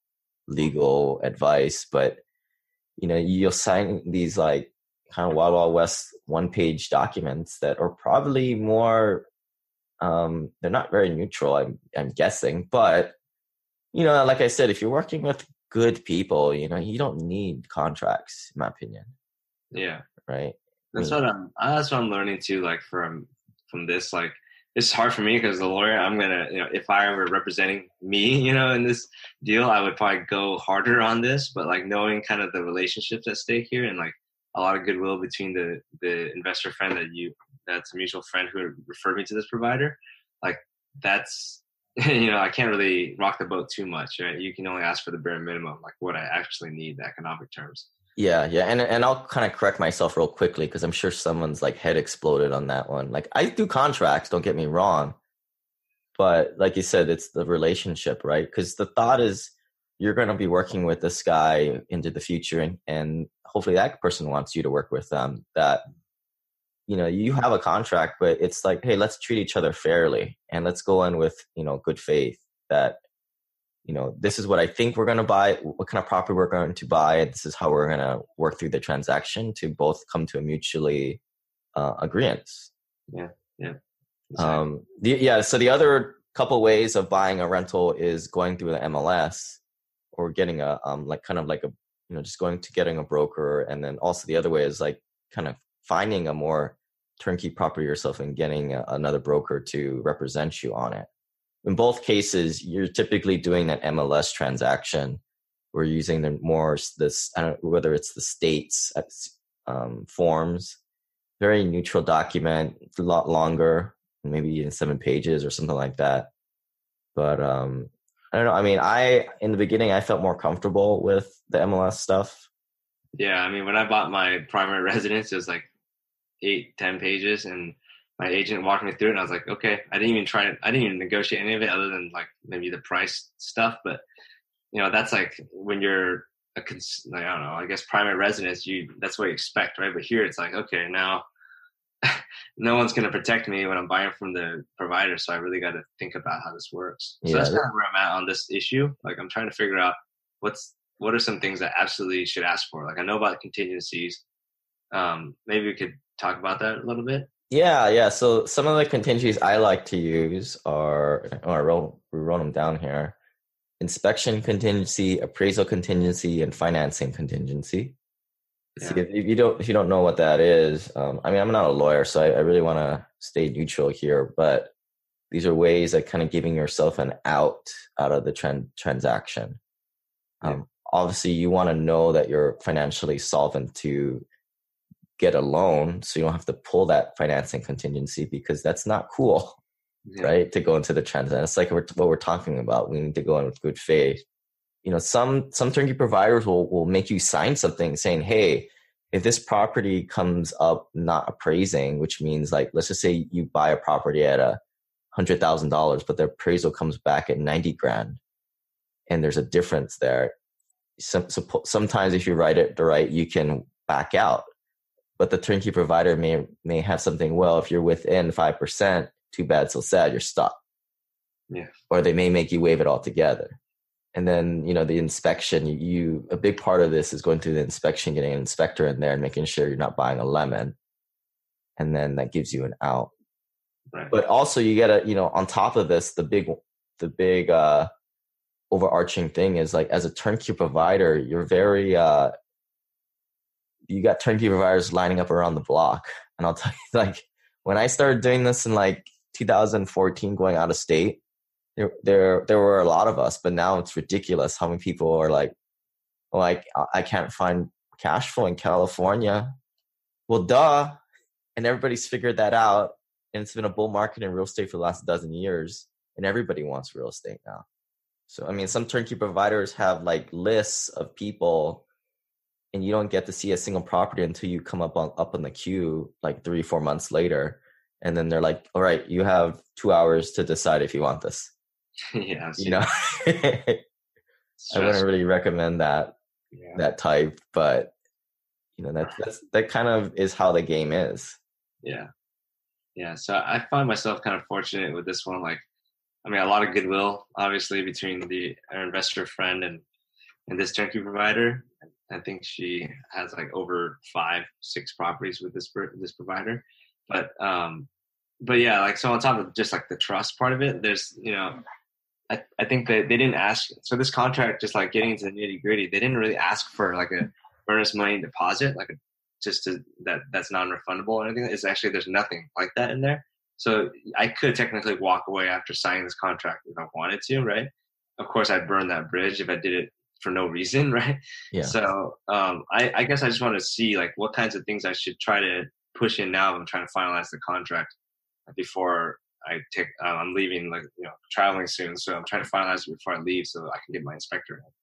legal advice, but you know, you'll sign these like kind of wild, wild west one page documents that are probably more, um, they're not very neutral, I'm, I'm guessing, but you know, like I said, if you're working with good people, you know, you don't need contracts, in my opinion. Yeah. Right. That's I mean, what I'm, that's what I'm learning too, like from, from this, like, it's hard for me because the lawyer, I'm going to, you know, if I were representing me, you know, in this deal, I would probably go harder on this, but like knowing kind of the relationships at stake here and like a lot of goodwill between the, the investor friend that you, that's a mutual friend who referred me to this provider. Like that's, you know, I can't really rock the boat too much, right? You can only ask for the bare minimum, like what I actually need, the economic terms. Yeah, yeah, and and I'll kind of correct myself real quickly because I'm sure someone's like head exploded on that one. Like I do contracts, don't get me wrong, but like you said, it's the relationship, right? Because the thought is you're going to be working with this guy into the future, and and hopefully that person wants you to work with them. That you know you have a contract, but it's like, hey, let's treat each other fairly, and let's go in with you know good faith that. You know, this is what I think we're going to buy, what kind of property we're going to buy. And this is how we're going to work through the transaction to both come to a mutually uh, agreement. Yeah. Yeah. Exactly. Um, the, yeah. So the other couple ways of buying a rental is going through the M L S or getting a, um, like kind of like a, you know, just going to getting a broker. And then also the other way is like kind of finding a more turnkey property yourself and getting a, another broker to represent you on it. In both cases, you're typically doing an M L S transaction. We're using the more this, I don't know whether it's the state's um, forms, very neutral document, a lot longer, maybe in seven pages or something like that. But um, I don't know. I mean, I in the beginning I felt more comfortable with the M L S stuff. Yeah, I mean, when I bought my primary residence, it was like eight, ten pages, and my agent walked me through it and I was like, okay, I didn't even try it. I didn't even negotiate any of it other than like maybe the price stuff. But, you know, that's like when you're a, cons- like, I don't know, I guess primary residence, you, that's what you expect, right? But here it's like, okay, now no one's going to protect me when I'm buying from the provider. So I really got to think about how this works. So yeah, that's kind of where I'm at on this issue. Like I'm trying to figure out what's, what are some things that absolutely should ask for? Like I know about contingencies. Um, maybe we could talk about that a little bit. Yeah, yeah. So some of the contingencies I like to use are, oh, I wrote, we wrote them down here. Inspection contingency, appraisal contingency, and financing contingency. Yeah. See, if you don't, if you don't know what that is, um, I mean, I'm not a lawyer, so I, I really want to stay neutral here. But these are ways of kind of giving yourself an out out of the tran- transaction. Um, yeah. Obviously, you want to know that you're financially solvent to get a loan, so you don't have to pull that financing contingency because that's not cool. Yeah. right? To go into the transaction. It's like what we're talking about. We need to go in with good faith. You know, some some turnkey providers will will make you sign something saying, hey, if this property comes up not appraising, which means like, let's just say you buy a property at a hundred thousand dollars, but the appraisal comes back at ninety grand, and there's a difference there. Some, so, sometimes if you write it right, you can back out, but the turnkey provider may may have something. Well, if you're within five percent, too bad, so sad, you're stuck. Yeah. Or they may make you waive it altogether. And then, you know, the inspection, you, you a big part of this is going through the inspection, getting an inspector in there and making sure you're not buying a lemon. And then that gives you an out. Right. But also you get a, you know, on top of this, the big, the big uh, overarching thing is like, as a turnkey provider, you're very, uh, you got turnkey providers lining up around the block. And I'll tell you, like, when I started doing this in like two thousand fourteen, going out of state, There, there, there were a lot of us, but now it's ridiculous how many people are like, "Oh, I, I can't find cash flow in California." Well, duh, and everybody's figured that out, and it's been a bull market in real estate for the last dozen years, and everybody wants real estate now. So, I mean, some turnkey providers have like lists of people, and you don't get to see a single property until you come up on up on the queue like three, four months later, and then they're like, "All right, you have two hours to decide if you want this." Yeah, you know, I wouldn't really recommend that yeah. that type, but you know, that that's, that kind of is how the game is. Yeah, yeah. So I find myself kind of fortunate with this one. Like, I mean, a lot of goodwill, obviously, between the our investor friend and and this turnkey provider. I think she has like over five, six properties with this this provider, but um, but yeah, like so on top of just like the trust part of it, there's you know. I, I think that they didn't ask. So this contract, just like getting into the nitty gritty, they didn't really ask for like a earnest money deposit, like a, just to, that that's non-refundable or anything. It's actually, there's nothing like that in there. So I could technically walk away after signing this contract if I wanted to, right? Of course, I'd burn that bridge if I did it for no reason, right? Yeah. So um, I, I guess I just want to see like what kinds of things I should try to push in now. I'm trying to finalize the contract before I take, uh, I'm leaving, like, you know, traveling soon. So I'm trying to finalize it before I leave so I can get my inspector in.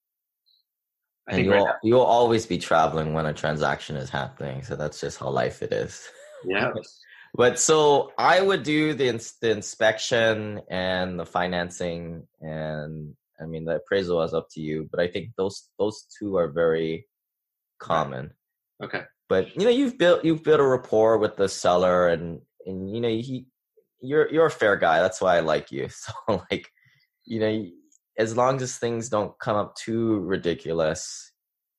I and think you'll, right now, you'll always be traveling when a transaction is happening. So that's just how life it is. yeah. But so I would do the, ins- the inspection and the financing, and I mean, the appraisal is up to you, but I think those, those two are very common. Okay. But, you know, you've built, you've built a rapport with the seller, and, and, you know, he, you're, you're a fair guy. That's why I like you. So like, you know, as long as things don't come up too ridiculous,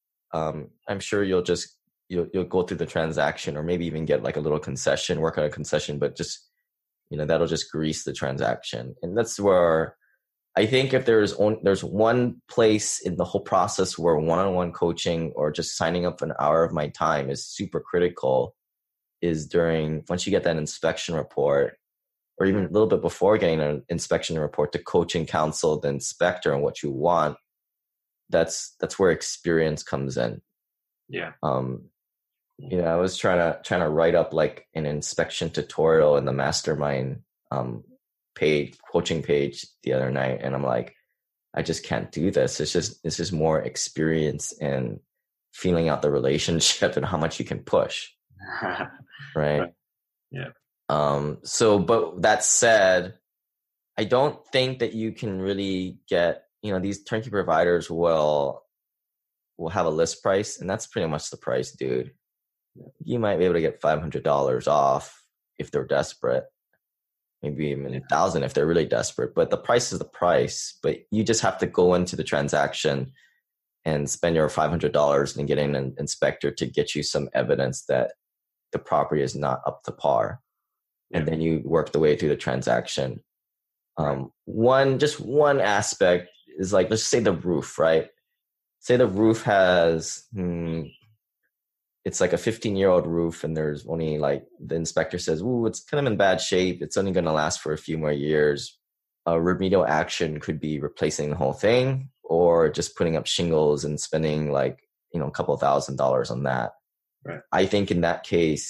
um, I'm sure you'll just, you'll, you'll go through the transaction, or maybe even get like a little concession, work on a concession, but just, you know, that'll just grease the transaction. And that's where I think if there's on, there's one place in the whole process where one-on-one coaching or just signing up for an hour of my time is super critical, is during, once you get that inspection report, or even a little bit before getting an inspection report, to coach and counsel the inspector on what you want. That's, that's where experience comes in. Yeah. Um, you know, I was trying to, trying to write up like an inspection tutorial in the mastermind, um, page, coaching page the other night. And I'm like, I just can't do this. It's just, this is more experience and feeling out the relationship and how much you can push. right? Right. Yeah. Um, so, but that said, I don't think that you can really get, you know, these turnkey providers will, will have a list price, and that's pretty much the price, dude. You might be able to get five hundred dollars off if they're desperate, maybe even a thousand if they're really desperate, but the price is the price. But you just have to go into the transaction and spend your five hundred dollars and getting an inspector to get you some evidence that the property is not up to par. And then you work the way through the transaction. Um, one, just one aspect is like, let's say the roof, right? Say the roof has, hmm, it's like a fifteen year old roof, and there's only like, the inspector says, ooh, it's kind of in bad shape. It's only going to last for a few more years. A remedial action could be replacing the whole thing, or just putting up shingles and spending like, you know, a couple of thousand dollars on that. Right. I think in that case,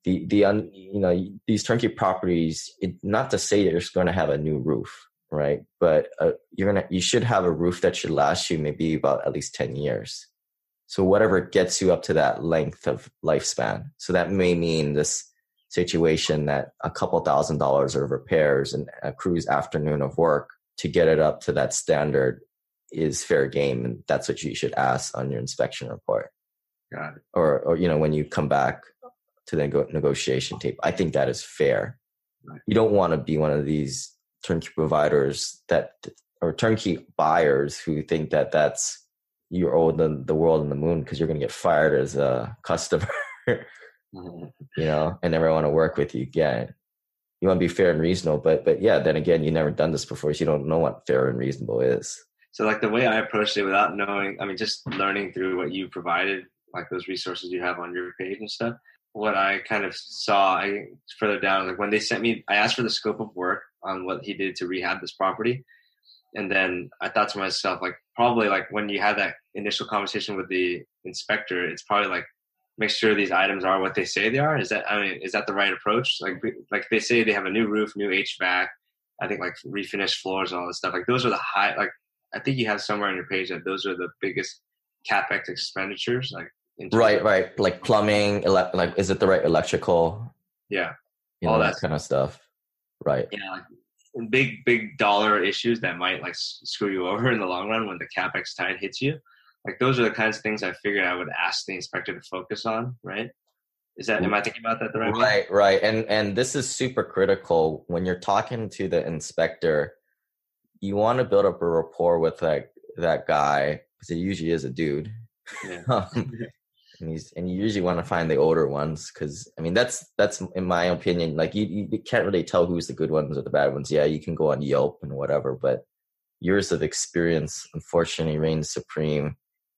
the the un, you know these turnkey properties. It, not to say that you're going to have a new roof, right? But uh, you're gonna you should have a roof that should last you maybe about at least ten years. So whatever gets you up to that length of lifespan. So that may mean this situation that a couple thousand dollars of repairs and a crew's afternoon of work to get it up to that standard is fair game, and that's what you should ask on your inspection report. Got it. Or, or you know, when you come back to the nego- negotiation tape, I think that is fair. Right. You don't want to be one of these turnkey providers that, or turnkey buyers who think that that's you owe the, the world and the moon because you're going to get fired as a customer, Mm-hmm. you know, and never want to work with you again. You want to be fair and reasonable, but but yeah, then again, you've never done this before, so you don't know what fair and reasonable is. So like the way I approached it without knowing, I mean, just learning through what you provided, like those resources you have on your page and stuff, what I kind of saw I further down, like when they sent me, I asked for the scope of work on what he did to rehab this property. And then I thought to myself, like, probably like when you have that initial conversation with the inspector, it's probably like, make sure these items are what they say they are. Is that, I mean, is that the right approach? Like, like they say they have a new roof, new H V A C, I think like refinished floors and all this stuff. Like those are the high, like, I think you have somewhere on your page that those are the biggest CapEx expenditures. Like, right, of, right. Like plumbing, ele- like, is it the right electrical? Yeah. You all know, that, that kind of stuff. Right. Yeah. Like big, big dollar issues that might like screw you over in the long run when the CapEx tide hits you. Like those are the kinds of things I figured I would ask the inspector to focus on, right? Is that, am I thinking about that the right way? Right, right. And and this is super critical when you're talking to the inspector. You want to build up a rapport with like that guy because it usually is a dude. Yeah. um, and he's and you usually want to find the older ones because I mean that's that's in my opinion, like you, you can't really tell who's the good ones or the bad ones. Yeah, you can go on Yelp and whatever, but years of experience unfortunately reigns supreme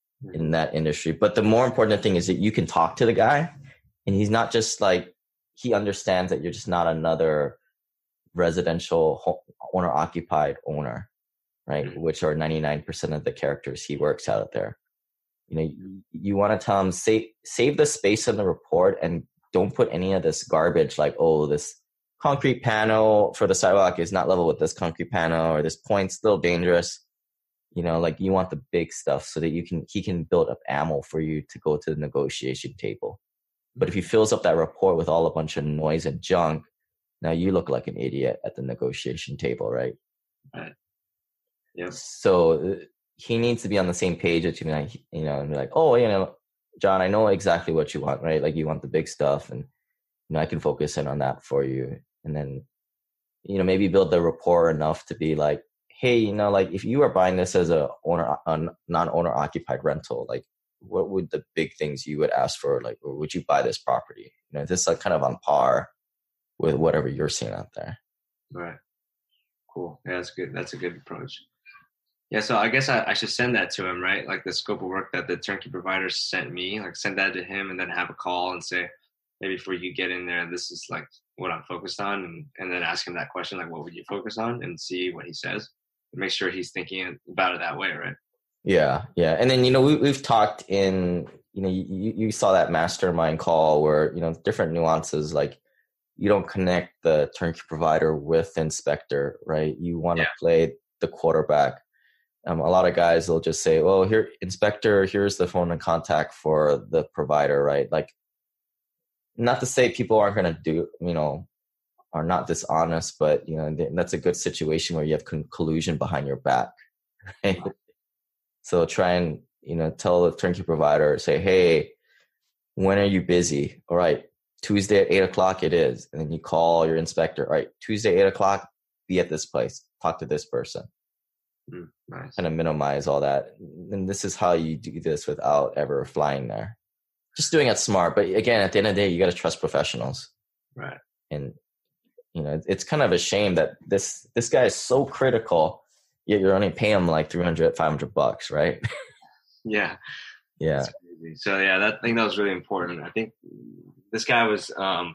in that industry. But the more important thing is that you can talk to the guy and he's not just like, he understands that you're just not another residential owner occupied owner, right? Mm-hmm. Which are ninety-nine percent of the characters he works out there. You know, you, you want to tell him, save, save the space in the report and don't put any of this garbage like, oh, this concrete panel for the sidewalk is not level with this concrete panel, or this point's a little dangerous. You know, like you want the big stuff so that you can, he can build up ammo for you to go to the negotiation table. But if he fills up that report with all a bunch of noise and junk, now you look like an idiot at the negotiation table, right? Right. Yep. So he needs to be on the same page with you, you know, and be like, oh, you know, John, I know exactly what you want, right? Like you want the big stuff, and you know, I can focus in on that for you. And then, you know, maybe build the rapport enough to be like, hey, you know, like if you are buying this as a owner, a non-owner occupied rental, like what would the big things you would ask for? Like, or would you buy this property? You know, this is like kind of on par with whatever you're seeing out there. Right. Cool. Yeah, that's good. That's a good approach. Yeah. So I guess I, I should send that to him, right? Like the scope of work that the turnkey provider sent me, like send that to him and then have a call and say, maybe before you get in there, this is like what I'm focused on. And, and then ask him that question, like, what would you focus on, and see what he says. Make sure he's thinking about it that way, right? Yeah, yeah. And then, you know, we, we've talked in, you know, you, you saw that mastermind call where, you know, different nuances, like you don't connect the turnkey provider with inspector, right? You want to yeah. play the quarterback. Um, a lot of guys will just say, well, here, inspector, here's the phone and contact for the provider, right? Like, not to say people aren't going to do, you know, are not dishonest, but you know, that's a good situation where you have con- collusion behind your back, right? Wow. So try and, you know, tell the turnkey provider, say, hey, when are you busy? All right, Tuesday at eight o'clock it is. And then you call your inspector, all right, Tuesday, eight o'clock, be at this place, talk to this person. Mm, nice. Kind of minimize all that. And this is how you do this without ever flying there. Just doing it smart. But again, at the end of the day, you got to trust professionals. Right. And, you know, it's kind of a shame that this this guy is so critical, yet you're only paying him like three hundred, five hundred bucks, right? Yeah. Yeah. So yeah, that I think that was really important. I think this guy was, um,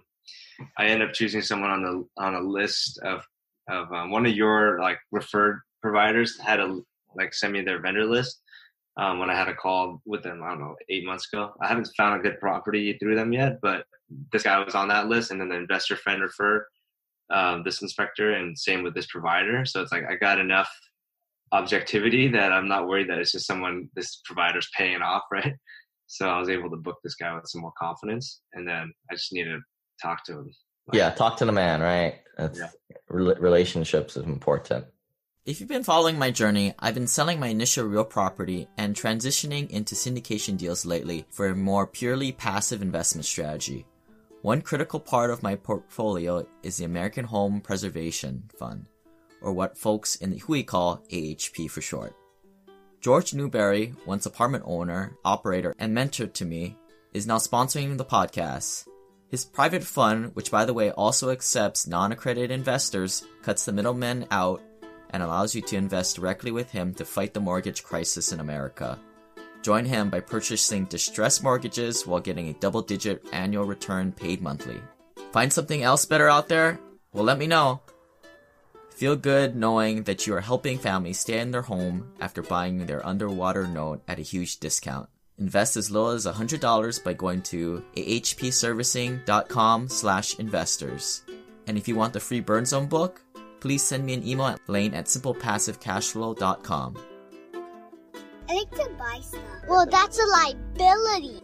I ended up choosing someone on the, on a list of, of um, one of your like referred providers had a, like send me their vendor list. Um, when I had a call with them, I don't know, eight months ago. I haven't found a good property through them yet, but this guy was on that list, and then the investor friend referred um, this inspector, and same with this provider. So it's like I got enough objectivity that I'm not worried that it's just someone this provider's paying off, right? So I was able to book this guy with some more confidence, and then I just needed to talk to him. Like, yeah, talk to the man, right? That's, yeah. re- relationships is important. If you've been following my journey, I've been selling my initial real property and transitioning into syndication deals lately for a more purely passive investment strategy. One critical part of my portfolio is the American Home Preservation Fund, or what folks in the Hui call A H P for short. George Newberry, once apartment owner, operator, and mentor to me, is now sponsoring the podcast. His private fund, which by the way also accepts non-accredited investors, cuts the middlemen out and allows you to invest directly with him to fight the mortgage crisis in America. Join him by purchasing distressed mortgages while getting a double-digit annual return paid monthly. Find something else better out there? Well, let me know. Feel good knowing that you are helping families stay in their home after buying their underwater note at a huge discount. Invest as low as one hundred dollars by going to ahpservicing.com slash investors. And if you want the free Burn Zone book, please send me an email at lane at simplepassivecashflow dot com. I like to buy stuff. Well, that's a liability.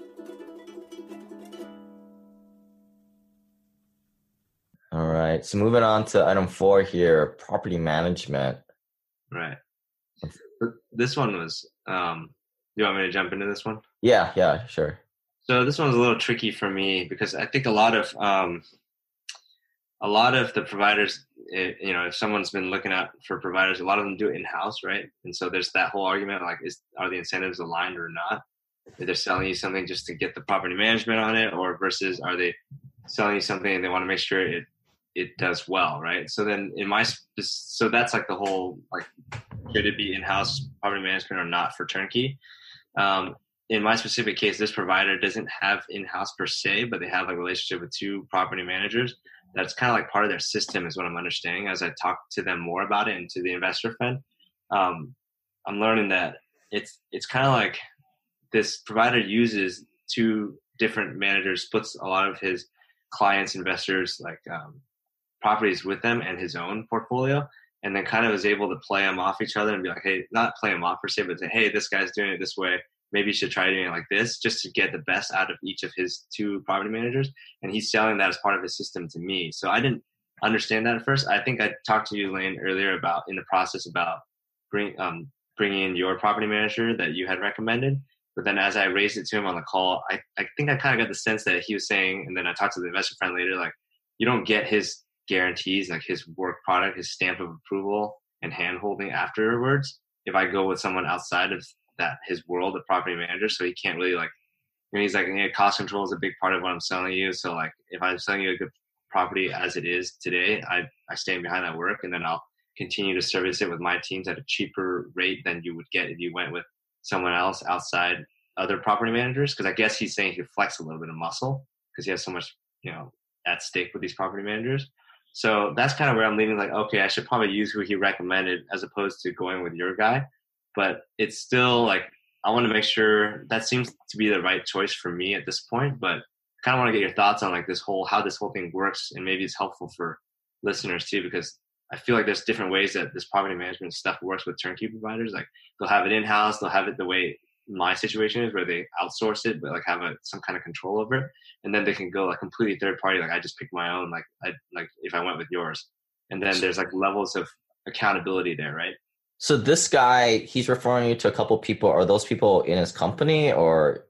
All right. So moving on to item four here, property management. Right. This one was, um, you want me to jump into this one? Yeah, yeah, sure. So this one was a little tricky for me because I think a lot of, um, a lot of the providers, it, you know, if someone's been looking at for providers, a lot of them do it in-house, right? And so there's that whole argument, like, is are the incentives aligned or not? If they're selling you something just to get the property management on it, or versus are they selling you something and they want to make sure it it does well, right? So then in my, so that's like the whole, like, should it be in-house property management or not for turnkey? Um, in my specific case, this provider doesn't have in-house per se, but they have a relationship with two property managers. That's kind of like part of their system is what I'm understanding as I talk to them more about it and to the investor friend. Um, I'm learning that it's it's kind of like this provider uses two different managers, puts a lot of his clients, investors, like um, properties with them and his own portfolio, and then kind of is able to play them off each other and be like, hey, not play them off per se, but say, hey, this guy's doing it this way. Maybe you should try doing it like this just to get the best out of each of his two property managers. And he's selling that as part of his system to me. So I didn't understand that at first. I think I talked to you, Lane, earlier about in the process about bring, um, bringing in your property manager that you had recommended. But then as I raised it to him on the call, I, I think I kind of got the sense that he was saying, and then I talked to the investor friend later, like, you don't get his guarantees, like his work product, his stamp of approval and hand holding afterwards if I go with someone outside of that his world of property manager. So he can't really like, I mean, he's like, yeah, cost control is a big part of what I'm selling you. So like if I'm selling you a good property as it is today, I, I stand behind that work, and then I'll continue to service it with my teams at a cheaper rate than you would get if you went with someone else outside other property managers. Cause I guess he's saying he could flex a little bit of muscle because he has so much, you know, at stake with these property managers. So that's kind of where I'm leaning, like, okay, I should probably use who he recommended as opposed to going with your guy. But it's still like, I want to make sure that seems to be the right choice for me at this point. But I kind of want to get your thoughts on like this whole, how this whole thing works. And maybe it's helpful for listeners too, because I feel like there's different ways that this property management stuff works with turnkey providers. Like they'll have it in-house, they'll have it the way my situation is where they outsource it, but like have a, some kind of control over it. And then they can go like completely third party. Like I just picked my own, like I, like if I went with yours, and then there's like levels of accountability there, right? So this guy, he's referring you to a couple people. Are those people in his company or?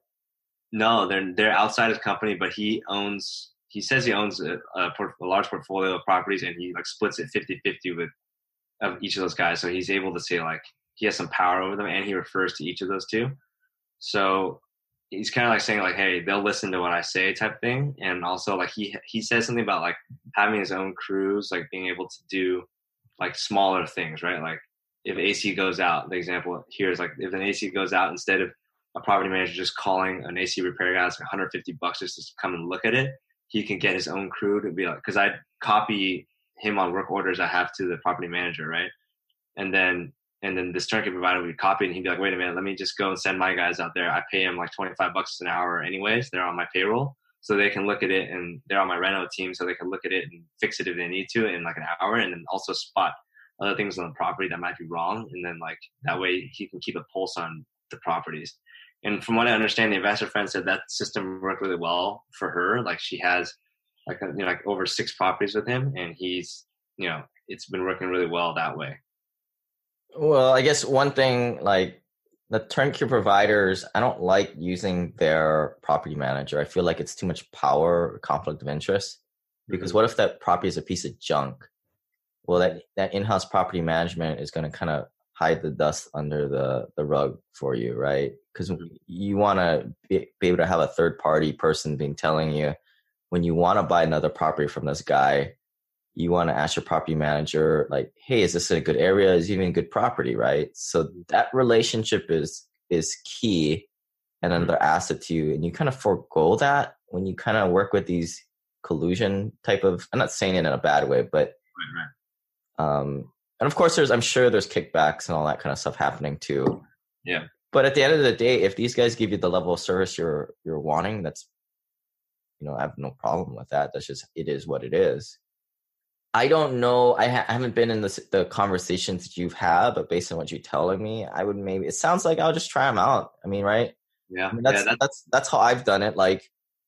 No, they're they're outside his company, but he owns. He says he owns a, a, port, a large portfolio of properties, and he like splits it fifty-fifty with of each of those guys. So he's able to say like he has some power over them, and he refers to each of those two. So he's kind of like saying like, hey, they'll listen to what I say type thing. And also like he he says something about like having his own crews, like being able to do like smaller things, right? Like if A C goes out, the example here is like if an A C goes out, instead of a property manager just calling an A C repair guy, it's like one hundred fifty bucks just to come and look at it. He can get his own crew to be like, because I copy him on work orders I have to the property manager, right? And then and then this turnkey provider would copy it, and he'd be like, wait a minute, let me just go and send my guys out there. I pay him like twenty-five bucks an hour anyways. They're on my payroll. so they can look at it, and they're on my reno team, so they can look at it and fix it if they need to in like an hour, and then also spot other things on the property that might be wrong, and then like that way he can keep a pulse on the properties. And from what I understand, the investor friend said that system worked really well for her. Like she has like you know like over six properties with him, and he's you know it's been working really well that way. Well, I guess one thing, like the turnkey providers, I don't like using their property manager. I feel like it's too much power, conflict of interest. Because mm-hmm. what if that property is a piece of junk? Well, that, that in-house property management is going to kind of hide the dust under the, the rug for you, right? Because mm-hmm. you want to be, be able to have a third-party person being telling you when you want to buy another property from this guy, you want to ask your property manager, like, hey, is this a good area? Is it even a good property, right? So that relationship is is key and another asset to you. And you kind of forego that when you kind of work with these collusion type of, I'm not saying it in a bad way, but, right, right. um, and of course, there's, I'm sure there's kickbacks and all that kind of stuff happening too. Yeah. But at the end of the day, if these guys give you the level of service you're you're wanting, that's, you know, I have no problem with that. That's just, it is what it is. I don't know. I, ha- I haven't been in the, the conversations that you've had, but based on what you're telling me, I would maybe, it sounds like I'll just try them out. I mean, right? Yeah. I mean, that's, yeah, that's, that's, that's how I've done it. Like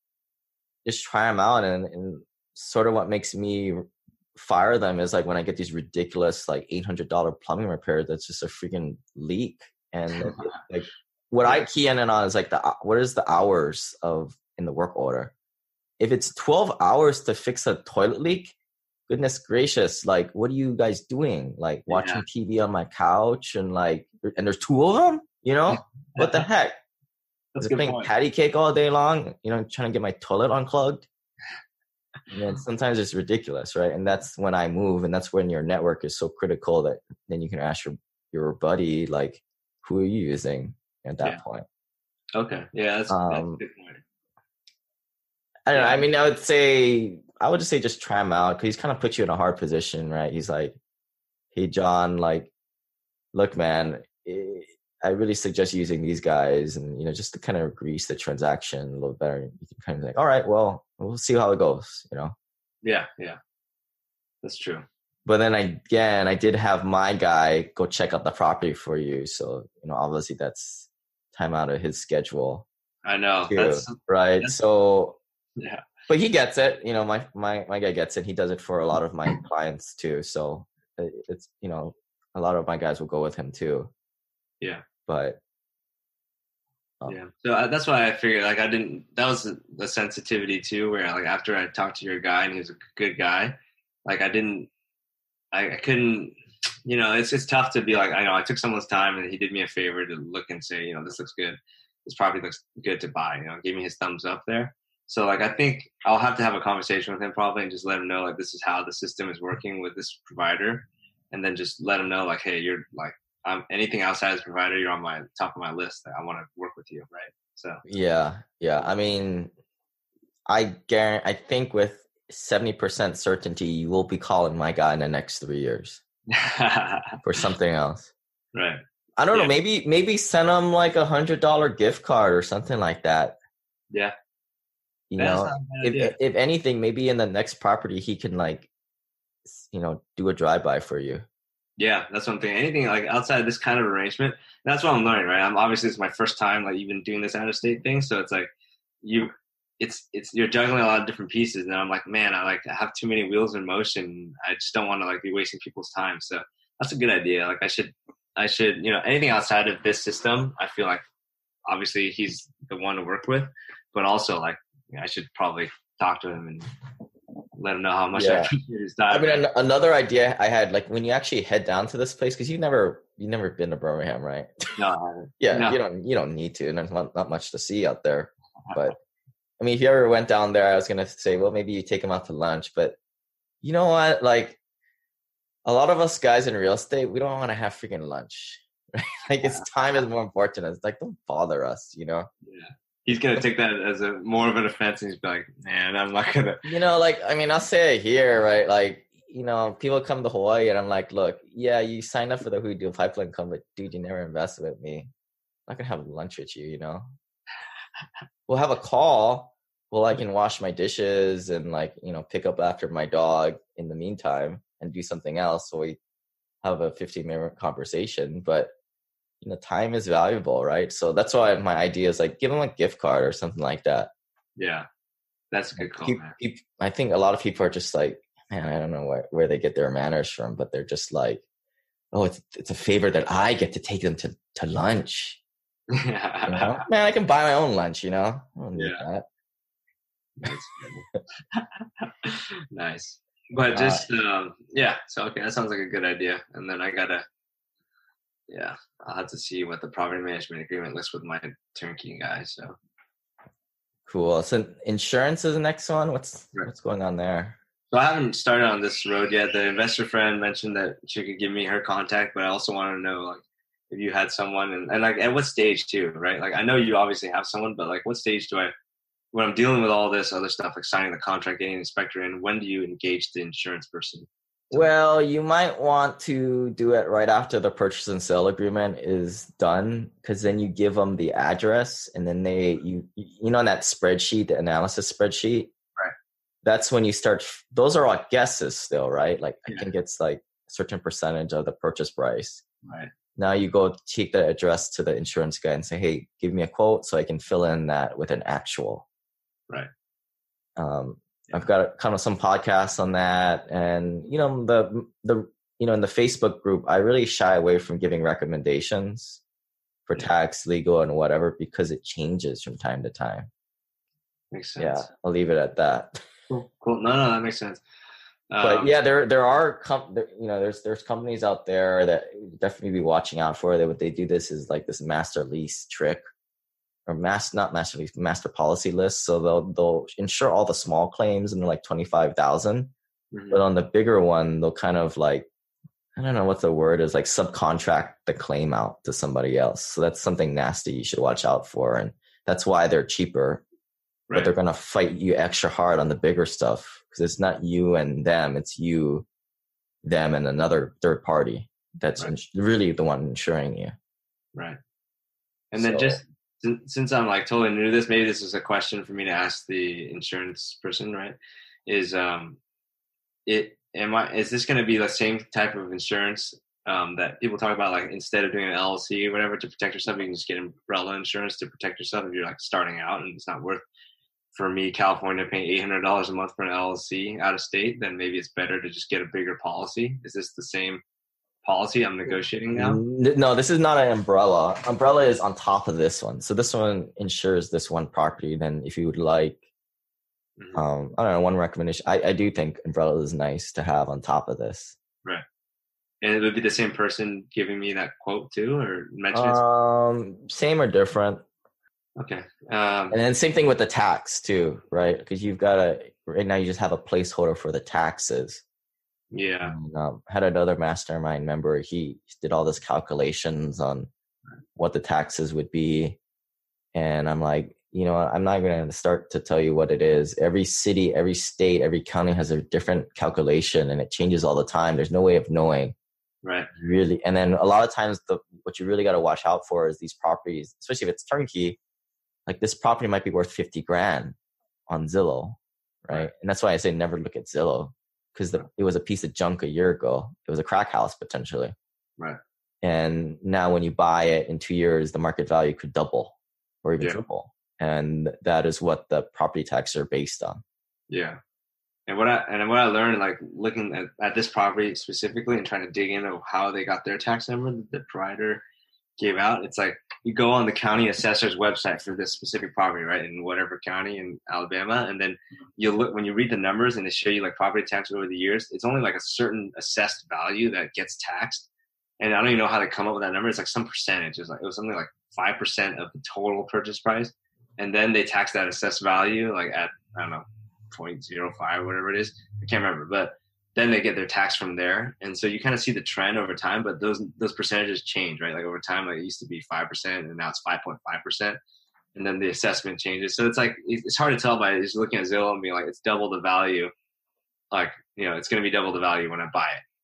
just try them out. And, and sort of what makes me fire them is like when I get these ridiculous, like eight hundred dollars plumbing repair, that's just a freaking leak. And like what I key in on is like the, what is the hours of in the work order? If it's twelve hours to fix a toilet leak, goodness gracious, like, what are you guys doing? Like watching yeah. T V on my couch and like, and there's two of them, you know, what the heck? That's playing point. patty cake all day long, you know, trying to get my toilet unclogged. And then sometimes it's ridiculous, right? And that's when I move, and that's when your network is so critical that then you can ask your, your buddy, like, who are you using at that yeah. point? Okay. Yeah. That's, um, that's a good point. I don't know. I mean, I would say, I would just say just try him out because he's kind of put you in a hard position, right? He's like, hey, John, like, look, man, I really suggest using these guys and, you know, just to kind of grease the transaction a little better. You can kind of like, all right, well, we'll see how it goes, you know? Yeah, yeah. That's true. But then I, again, I did have my guy go check out the property for you. So, you know, obviously that's time out of his schedule. I know. Too, that's right. That's, so, yeah. But he gets it. You know, my, my, my guy gets it. He does it for a lot of my clients too. So it's, you know, a lot of my guys will go with him too. Yeah. But um, yeah, so I, that's why I figured like I didn't. That was the, the sensitivity too, where like after I talked to your guy and he was a good guy, like I didn't, I, I couldn't, you know, it's it's tough to be like I know I took someone's time and he did me a favor to look and say, you know, this looks good, this property looks good to buy, you know, gave me his thumbs up there. So like I think I'll have to have a conversation with him probably and just let him know like this is how the system is working with this provider, and then just let him know like, hey, you're like. Um, anything outside this provider, you're on my top of my list. I want to work with you, right? So yeah, yeah. I mean, I guarantee. I think with seventy percent certainty, you will be calling my guy in the next three years for something else. Right. I don't yeah. know. Maybe maybe send him like a hundred dollar gift card or something like that. Yeah. You That's know, if if anything, maybe in the next property he can like, you know, do a drive by for you. Yeah, that's one thing. Anything like outside of this kind of arrangement, that's what I'm learning, right? I'm obviously it's my first time like even doing this out of state thing, so it's like you, it's it's you're juggling a lot of different pieces, and I'm like, man, I like I have too many wheels in motion. I just don't want to like be wasting people's time. So that's a good idea. Like I should, I should, you know, anything outside of this system, I feel like obviously he's the one to work with, but also like you know, I should probably talk to him and let him know how much yeah. I appreciate his time. I mean, an- another idea I had, like when you actually head down to this place, because you've never, you've never been to Birmingham, right? No, I haven't. yeah, no. you don't, you don't need to. And there's not, not much to see out there. But I mean, if you ever went down there, I was gonna say, well, maybe you take them out to lunch. But you know what? Like a lot of us guys in real estate, we don't want to have freaking lunch. Right? Like it's time is more important. It's like don't bother us, you know. Yeah. He's going to take that as a more of an offense and he's be like, man, I'm not going to. You know, like, I mean, I'll say it here, right? Like, you know, people come to Hawaii and I'm like, look, yeah, you signed up for the Hui Deal pipeline come, but dude, you never invested with me. I'm not going to have lunch with you, you know? We'll have a call. well, I can wash my dishes and like, you know, pick up after my dog in the meantime and do something else. So we have a fifteen minute conversation, but you know, time is valuable, right? So that's why my idea is like, give them a gift card or something like that. Yeah. That's a good call, People, man. people, I think a lot of people are just like, man, I don't know where, where they get their manners from, but they're just like, oh, it's it's a favor that I get to take them to, to lunch. You know? Man, I can buy my own lunch, you know? I don't need Yeah. that. Nice. But just, um, yeah. So, okay, that sounds like a good idea. And then I got to, yeah, I'll have to see what the property management agreement lists with my turnkey guy. So, Cool. So insurance is the next one. What's Right. what's going on there? so I haven't started on this road yet. The investor friend mentioned that she could give me her contact, but I also want to know, like, if you had someone and, and like at what stage too, right? Like, I know you obviously have someone, but like what stage do I, when I'm dealing with all this other stuff, like signing the contract, getting an inspector in, when do you engage the insurance person? Well, you might want to do it right after the purchase and sale agreement is done, because then you give them the address, and then they you you know, on that spreadsheet, the analysis spreadsheet, Right. That's when you start. Those are all guesses still, right? Like Yeah. I think it's like a certain percentage of the purchase price. Right. Now you go take the address to the insurance guy and say, hey, give me a quote so I can fill in that with an actual. Right. Um, Yeah. I've got kind of some podcasts on that, and you know, the the you know, in the Facebook group, I really shy away from giving recommendations for Yeah. tax, legal, and whatever, because it changes from time to time. Makes sense. Yeah, I'll leave it at that. Cool. Cool. No, no, that makes sense. But Um, yeah, there there are com- there, you know, there's there's companies out there that definitely be watching out for. That what they do this is like this master lease trick, or mass not master lease, master policy list. So they'll they'll insure all the small claims and they're like twenty five thousand, mhm. but on the bigger one, they'll kind of like, I don't know what the word is, like subcontract the claim out to somebody else. So that's something nasty you should watch out for, and that's why they're cheaper. But Right. they're going to fight you extra hard on the bigger stuff, because it's not you and them, it's you, them, and another third party that's Right. ins- really the one insuring you. Right. And then So- just since, since I'm like totally new to this, maybe this is a question for me to ask the insurance person, right? Is um, it am I is this going to be the same type of insurance um that people talk about, like instead of doing an L L C or whatever to protect yourself, you can just get umbrella insurance to protect yourself if you're like starting out and it's not worth, for me, California, paying eight hundred dollars a month for an L L C out of state, then maybe it's better to just get a bigger policy. Is this the same policy I'm negotiating now? N- No, this is not an umbrella. Umbrella is on top of this one. So this one insures this one property. Then if you would like, Mhm. um, I don't know, one recommendation, I, I do think umbrella is nice to have on top of this. Right. And it would be the same person giving me that quote too, or mentioning it? Um, same or different. Okay. Um, And then same thing with the tax too, right? Because you've got to, right now you just have a placeholder for the taxes. yeah. And, um, had another mastermind member, he did all this calculations on what the taxes would be. And I'm like, you know, I'm not going to start to tell you what it is. Every city, every state, every county has a different calculation, and it changes all the time. There's no way of knowing. Right. Really. And then a lot of times the what you really got to watch out for is these properties, especially if it's turnkey. Like this property might be worth fifty grand on Zillow, right? Right. And that's why I say never look at Zillow, because it was a piece of junk a year ago. It was a crack house potentially. Right. And now when you buy it in two years, the market value could double or even Yeah. triple. And that is what the property taxes are based on. Yeah. And what I and what I learned, like looking at, at this property specifically and trying to dig into how they got their tax number that the provider gave out, it's like you go on the county assessor's website for this specific property, right, in whatever county in Alabama, and then you look when you read the numbers and they show you like property tax over the years, it's only like a certain assessed value that gets taxed. And I don't even know how to come up with that number. It's like some percentage. It was like it was something like five percent of the total purchase price, and then they tax that assessed value like at I don't know zero point zero five, whatever it is. I can't remember, but then they get their tax from there. And so you kind of see the trend over time, but those those percentages change, right? Like over time, like it used to be five percent and now it's five point five percent. And then the assessment changes. So it's like, it's hard to tell by just looking at Zillow and being like, it's double the value. Like, you know, it's going to be double the value when I buy it.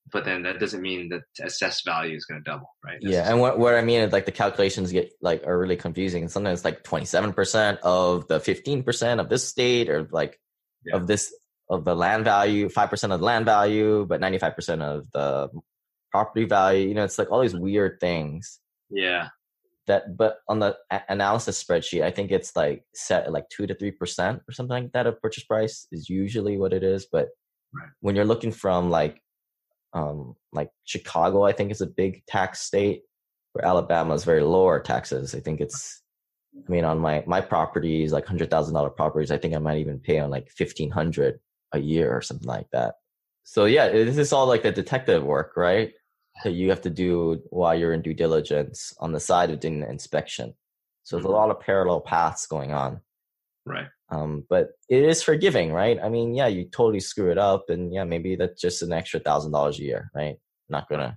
but then that doesn't mean that assessed value is going to double, right? Yeah, and what what I mean is like the calculations get like are really confusing. Sometimes it's like twenty-seven percent of the fifteen percent of this state, or like yeah. of this of the land value, five percent of the land value, but ninety-five percent of the property value. You know, it's like all these weird things. Yeah. That, but on the a- analysis spreadsheet, I think it's like set at like two to three percent or something like that of purchase price is usually what it is. But right. when you're looking from like um like Chicago, I think is a big tax state, where Alabama is very lower taxes. I think it's, I mean, on my my properties, like hundred thousand dollar properties, I think I might even pay on like fifteen hundred a year or something like that. So yeah, this is all like the detective work, right? That you have to do while you're in due diligence on the side of doing the inspection. So there's mm-hmm. a lot of parallel paths going on. Right. Um, but it is forgiving, right? I mean, yeah, you totally screw it up, and yeah, maybe that's just an extra thousand dollars a year, right? Not gonna,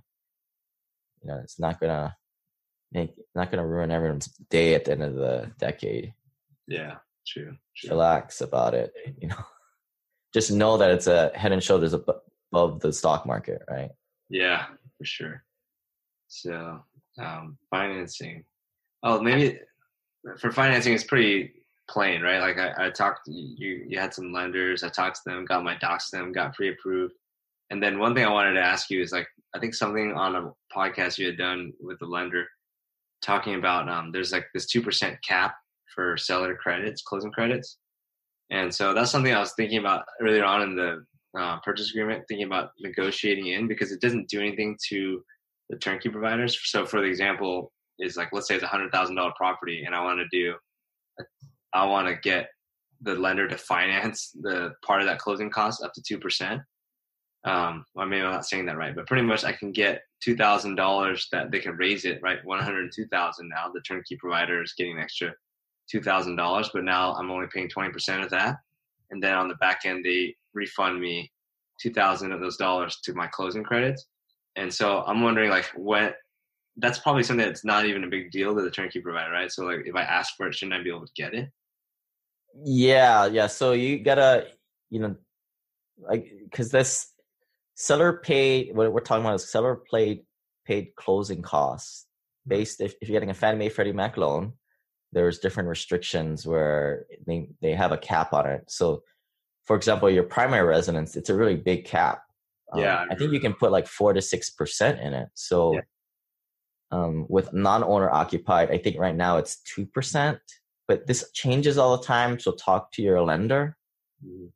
you know, it's not gonna make, not gonna ruin everyone's day at the end of the decade. Yeah, true. true. Relax about it, you know. Just know that it's a head and shoulders above the stock market, right? Yeah, for sure. So, um, financing. Oh, maybe for financing, it's pretty plain, right? Like I, I talked, you, you had some lenders. I talked to them, got my docs to them, got pre-approved. And then one thing I wanted to ask you is like, I think something on a podcast you had done with the lender talking about, um, there's like this two percent cap for seller credits, closing credits. And so that's something I was thinking about earlier on in the uh, purchase agreement, thinking about negotiating in, because it doesn't do anything to the turnkey providers. So for the example is like, let's say it's a hundred thousand dollar property and I want to do, I want to get the lender to finance the part of that closing cost up to two percent. Um, well, maybe I'm not saying that right, but pretty much I can get two thousand dollars that they can raise it, right? one hundred two thousand now. The turnkey provider is getting an extra two thousand dollars, but now I'm only paying twenty percent of that. And then on the back end, they refund me two thousand of those dollars to my closing credits. And so I'm wondering like when, that's probably something that's not even a big deal to the turnkey provider, right? So like if I ask for it, shouldn't I be able to get it? Yeah. Yeah. So you gotta, you know, like, cause this seller paid, what we're talking about is seller paid, paid closing costs based, if, if you're getting a Fannie Mae Freddie Mac loan, there's different restrictions where they, they have a cap on it. So for example, your primary residence, it's a really big cap. Yeah. Um, I think you can put like four to six percent in it. So yeah. um, with non-owner occupied, I think right now it's two percent, but this changes all the time. So talk to your lender. Mm-hmm.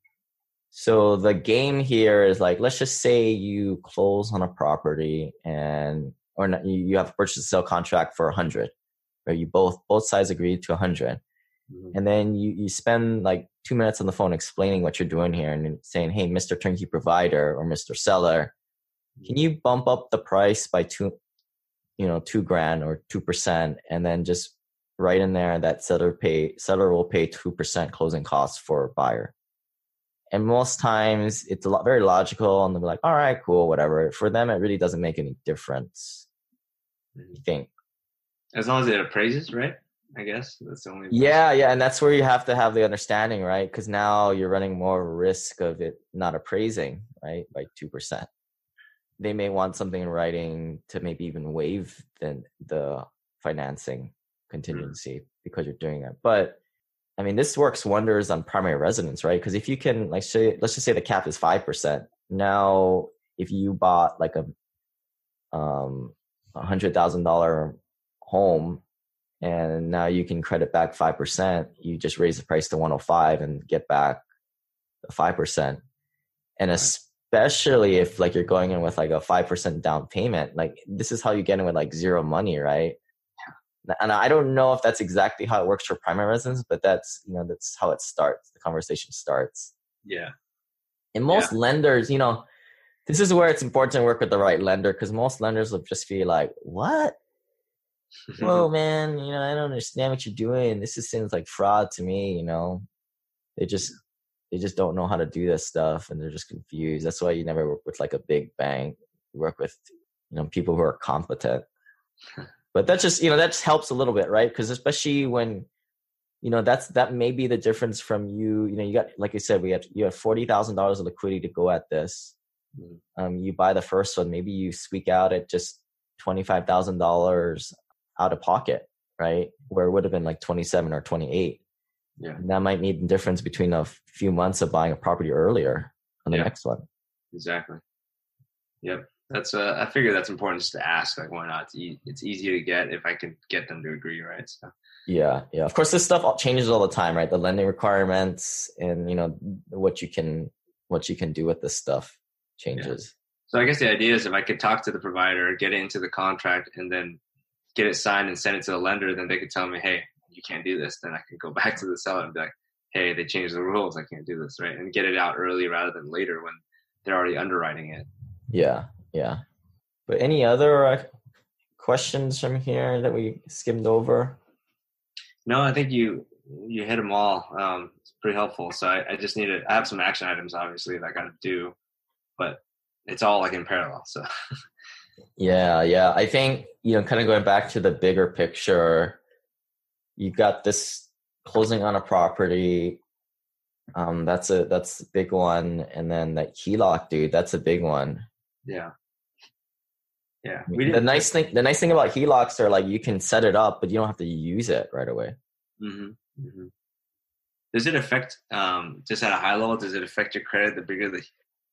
So the game here is like, let's just say you close on a property and, or not, you have a purchase and sale contract for a hundred. Or you both both sides agreed to a hundred, mm-hmm. and then you, you spend like two minutes on the phone explaining what you're doing here and saying, "Hey, Mister Turnkey Provider or Mister Seller, can you bump up the price by two, you know, two grand or two percent, and then just write in there that seller pay seller will pay two percent closing costs for buyer." And most times it's a lot very logical, and they'll be like, "All right, cool, whatever." For them, it really doesn't make any difference. Mm-hmm. I think. As long as it appraises, right? I guess that's the only. Yeah, yeah, and that's where you have to have the understanding, right? Because now you're running more risk of it not appraising, right, by two percent. They may want something in writing to maybe even waive the the financing contingency mm-hmm. because you're doing it. But I mean, this works wonders on primary residence, right? Because if you can, like, say, let's just say the cap is five percent. Now, if you bought like a um a hundred thousand dollar home and now you can credit back five percent, you just raise the price to one oh five and get back the five percent. And especially if like you're going in with like a five percent down payment, like this is how you get in with like zero money, right? Yeah. And I don't know if that's exactly how it works for primary residence, but that's, you know, that's how it starts. The conversation starts. Yeah. And most yeah. lenders, you know, this is where it's important to work with the right lender, because most lenders will just be like, what? Whoa, man, you know, I don't understand what you're doing. This is seems like fraud to me, you know. They just they just don't know how to do this stuff, and they're just confused. That's why you never work with like a big bank. You work with, you know, people who are competent. But that just, you know, that just helps a little bit, right? Because especially when, you know, that's that may be the difference from you. You know, you got, like I said, we have you have forty thousand dollars of liquidity to go at this. Mm-hmm. Um, you buy the first one, maybe you squeak out at just twenty-five thousand dollars out of pocket, right? Where it would have been like twenty-seven or twenty-eight. Yeah. And that might mean the difference between a few months of buying a property earlier on the yeah. next one. Exactly. Yep. That's uh, I figure that's important just to ask, like, why not? It's, e- it's easy to get if I can get them to agree, right? So. Yeah. Yeah. Of course, this stuff all changes all the time, right? The lending requirements and, you know, what you can, what you can do with this stuff changes. Yeah. So I guess the idea is if I could talk to the provider, get it into the contract, and then get it signed and send it to the lender, then they could tell me, hey, you can't do this. Then I can go back to the seller and be like, hey, they changed the rules. I can't do this, right? And get it out early rather than later when they're already underwriting it. Yeah, yeah. But any other uh, questions from here that we skimmed over? No, I think you you hit them all. Um, it's pretty helpful. So I, I just need to, I have some action items, obviously, that I got to do, but it's all like in parallel. So yeah, yeah. I think, you know, kind of going back to the bigger picture, you got this closing on a property. Um, that's a that's a big one, and then that H E L O C, dude, that's a big one. Yeah, yeah. I mean, the nice thing, the nice thing about H E L O Cs are like you can set it up, but you don't have to use it right away. Mm-hmm. Mm-hmm. Does it affect, um, just at a high level? Does it affect your credit the bigger the?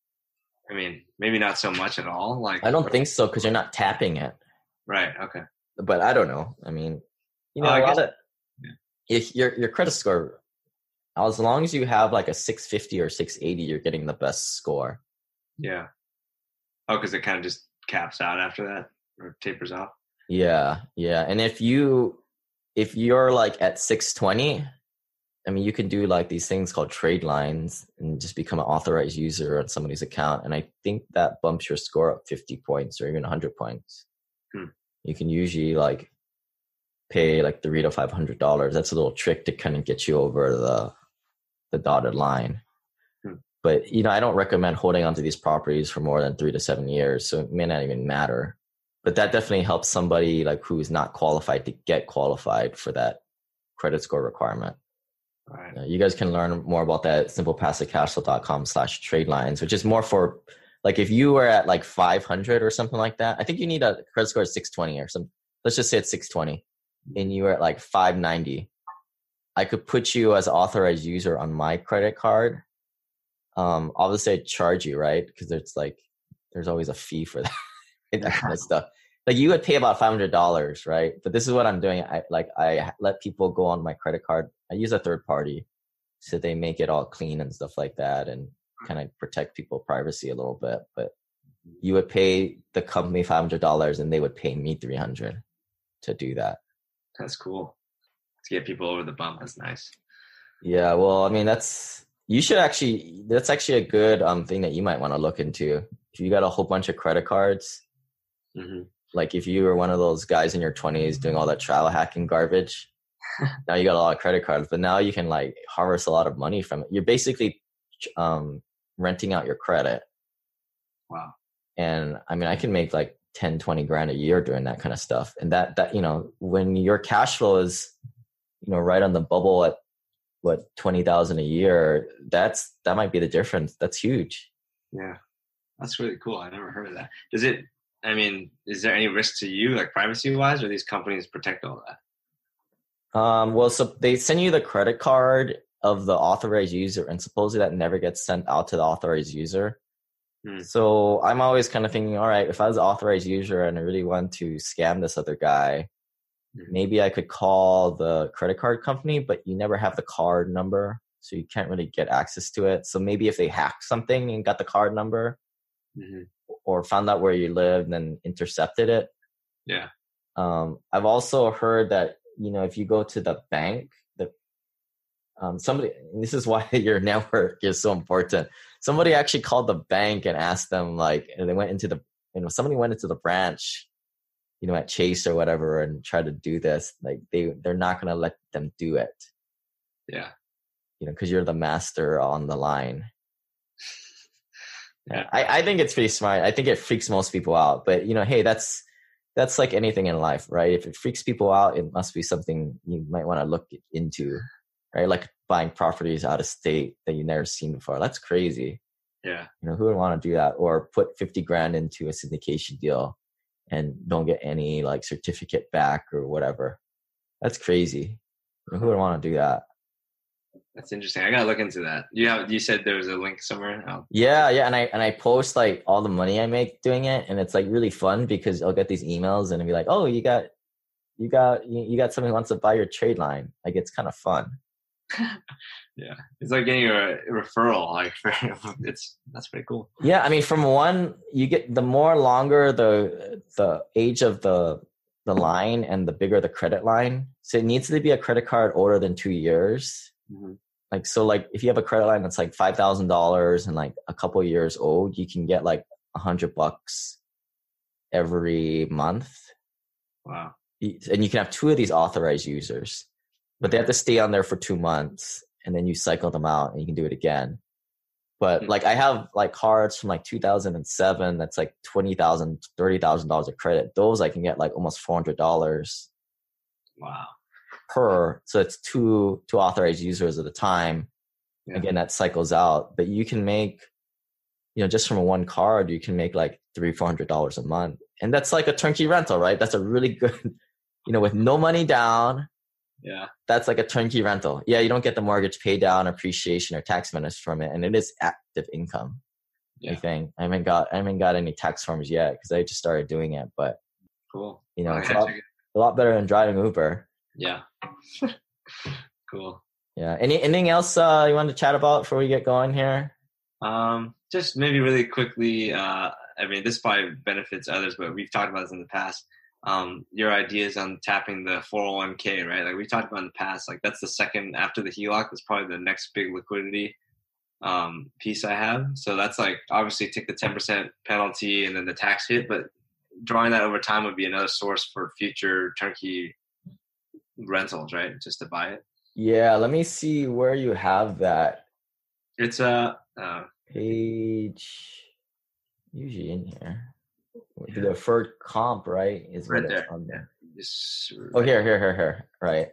I mean, maybe not so much at all. Like I don't think so because you're not tapping it. Right. Okay. But I don't know. I mean, you know, oh, a guess, lot of yeah. if your your credit score, as long as you have like a six fifty or six eighty, you're getting the best score. Yeah. Oh, because it kind of just caps out after that or tapers off. Yeah, yeah. And if you if you're like at six twenty, I mean, you can do like these things called trade lines and just become an authorized user on somebody's account. And I think that bumps your score up fifty points or even one hundred points. Hmm. You can usually like pay like three to five hundred dollars. That's a little trick to kind of get you over the the dotted line. Hmm. But you know, I don't recommend holding onto these properties for more than three to seven years. So it may not even matter. But that definitely helps somebody like who's not qualified to get qualified for that credit score requirement. Right. Uh, you guys can learn more about that at simplepassivecashflow.com slash trade lines, which is more for like if you were at like five hundred or something like that. I think you need a credit score of six twenty or something. Let's just say it's six twenty and you were at like five ninety. I could put you as an authorized user on my credit card. Um, obviously I'd charge you, right? Because there's like, there's always a fee for that, that kind of stuff. Like you would pay about five hundred dollars, right? But this is what I'm doing. I like, I let people go on my credit card. I use a third party so they make it all clean and stuff like that and kind of protect people's privacy a little bit. But you would pay the company five hundred dollars and they would pay me three hundred dollars to do that. That's cool. To get people over the bump. That's nice. Yeah. Well, I mean, that's, you should actually, that's actually a good um thing that you might want to look into. If you got a whole bunch of credit cards, mm-hmm. like if you were one of those guys in your twenties doing all that travel hacking garbage, now you got a lot of credit cards, but now you can like harvest a lot of money from it. You're basically um, renting out your credit. Wow. And I mean, I can make like ten, twenty grand a year doing that kind of stuff. And that, that, you know, when your cash flow is, you know, right on the bubble at what, twenty thousand a year, that's, that might be the difference. That's huge. Yeah. That's really cool. I never heard of that. Does it, I mean, is there any risk to you, like privacy wise, or these companies protect all that? Um, well, so they send you the credit card of the authorized user, and supposedly that never gets sent out to the authorized user. Hmm. So I'm always kind of thinking, all right, if I was an authorized user and I really want to scam this other guy, hmm. maybe I could call the credit card company, but you never have the card number, so you can't really get access to it. So maybe if they hacked something and got the card number, mm-hmm. or found out where you lived and intercepted it. Yeah. Um, I've also heard that, you know, if you go to the bank, the um, somebody, and this is why your network is so important. Somebody actually called the bank and asked them, like, and they went into the, you know, somebody went into the branch, you know, at Chase or whatever and tried to do this. Like they, they're not going to let them do it. Yeah. You know, because you're the master on the line. Yeah. I, I think it's pretty smart. I think it freaks most people out. But, you know, hey, that's that's like anything in life, right? If it freaks people out, it must be something you might want to look into, right? Like buying properties out of state that you've never seen before. That's crazy. Yeah. You know, who would want to do that? Or put fifty grand into a syndication deal and don't get any like certificate back or whatever. That's crazy. You know, who would want to do that? That's interesting. I gotta look into that. You have you said there was a link somewhere? Oh. Yeah, yeah, and I and I post like all the money I make doing it, and it's like really fun because I'll get these emails and it'll be like, oh, you got you got you, you got someone who wants to buy your trade line. Like it's kind of fun. Yeah, it's like getting a referral. Like for, it's that's pretty cool. Yeah, I mean, from one, you get the more longer the the age of the the line and the bigger the credit line. So it needs to be a credit card older than two years. Mm-hmm. Like, so like if you have a credit line that's like five thousand dollars and like a couple of years old, you can get like a hundred bucks every month. Wow. And you can have two of these authorized users, but they have to stay on there for two months and then you cycle them out and you can do it again. But mm-hmm. like I have like cards from like two thousand seven that's like twenty thousand dollars, thirty thousand dollars of credit. Those I can get like almost four hundred dollars. Wow. Per, so it's two two authorized users at a time. Yeah. Again, that cycles out, but you can make, you know, just from one card, you can make like three four hundred dollars a month, and that's like a turnkey rental, right? That's a really good, you know, with no money down. Yeah, that's like a turnkey rental. Yeah, you don't get the mortgage pay down, appreciation, or tax benefits from it, and it is active income. Yeah. I think I haven't got I haven't got any tax forms yet because I just started doing it, but cool. You know, it's a lot, a lot better than driving Uber. Yeah. Cool. Yeah. Any anything else uh, you wanted to chat about before we get going here? Um, just maybe really quickly. Uh, I mean, this probably benefits others, but we've talked about this in the past. Um, your ideas on tapping the four oh one k, right? Like we talked about in the past. Like that's the second after the H E L O C. That's probably the next big liquidity um, piece I have. So that's like obviously take the ten percent penalty and then the tax hit, but drawing that over time would be another source for future turnkey rentals, right? Just to buy it. Yeah, let me see where you have that. It's a uh, uh, page usually in here. Yeah. The deferred comp, right? Is right what there. It's on there. This, right. Oh, here, here, here, here. Right.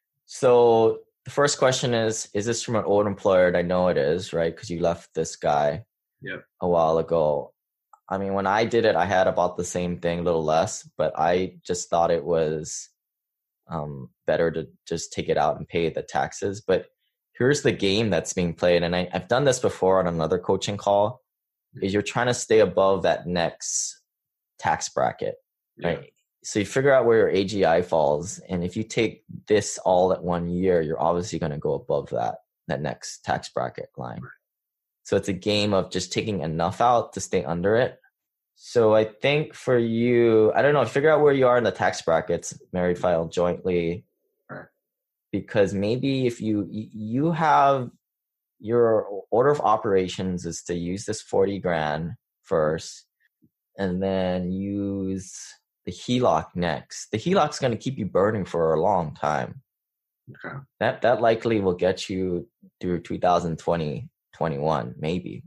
So the first question is: Is this from an old employer? I know it is, right? Because you left this guy yep. a while ago. I mean, when I did it, I had about the same thing, a little less, but I just thought it was um, better to just take it out and pay the taxes. But here's the game that's being played. And I, I've done this before on another coaching call, is you're trying to stay above that next tax bracket, right? Yeah. So you figure out where your A G I falls. And if you take this all at one year, you're obviously going to go above that, that next tax bracket line. So it's a game of just taking enough out to stay under it. So I think for you, I don't know, figure out where you are in the tax brackets, married, filed jointly, because maybe if you, you have your order of operations is to use this forty grand first and then use the H E L O C next. The H E L O C is going to keep you burning for a long time. Okay. That, that likely will get you through two thousand twenty, twenty-one, maybe.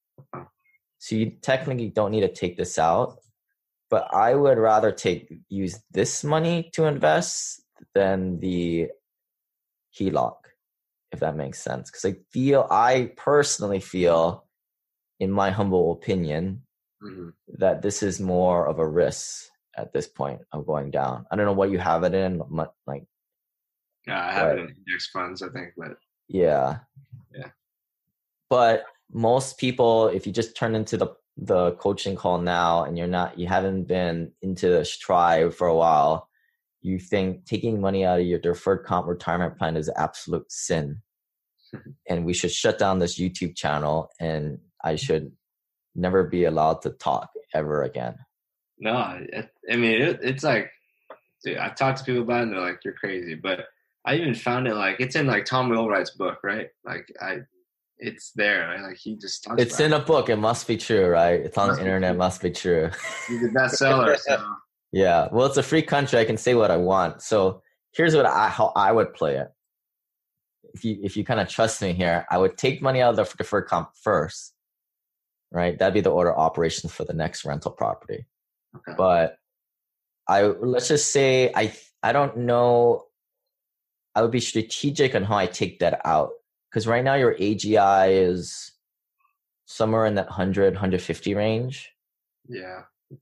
So you technically don't need to take this out, but I would rather take use this money to invest than the H E L O C, if that makes sense. Because I feel, I personally feel, in my humble opinion, mm-hmm. that this is more of a risk at this point of going down. I don't know what you have it in, like. Yeah, I have but, it in index funds, I think, but yeah, yeah. But most people, if you just turn into the the coaching call now and you're not, you haven't been into the Strive for a while, you think taking money out of your deferred comp retirement plan is absolute sin. And we should shut down this YouTube channel and I should never be allowed to talk ever again. No, I, I mean, it, it's like, dude, I've talked to people about it and they're like, you're crazy. But I even found it like, it's in like Tom Wheelwright's book, right? Like I, it's there. Right? Like he just talks It's in it. a book. It must be true, right? It's on the internet. It must be true. He's a bestseller. So. Yeah. Well, it's a free country. I can say what I want. So here's what I, how I would play it. If you, if you kind of trust me here, I would take money out of the deferred comp first, right? That'd be the order of operations for the next rental property. Okay. But I, let's just say, I, I don't know. I would be strategic on how I take that out. Because right now your A G I is somewhere in that one hundred, one hundred fifty range. Yeah.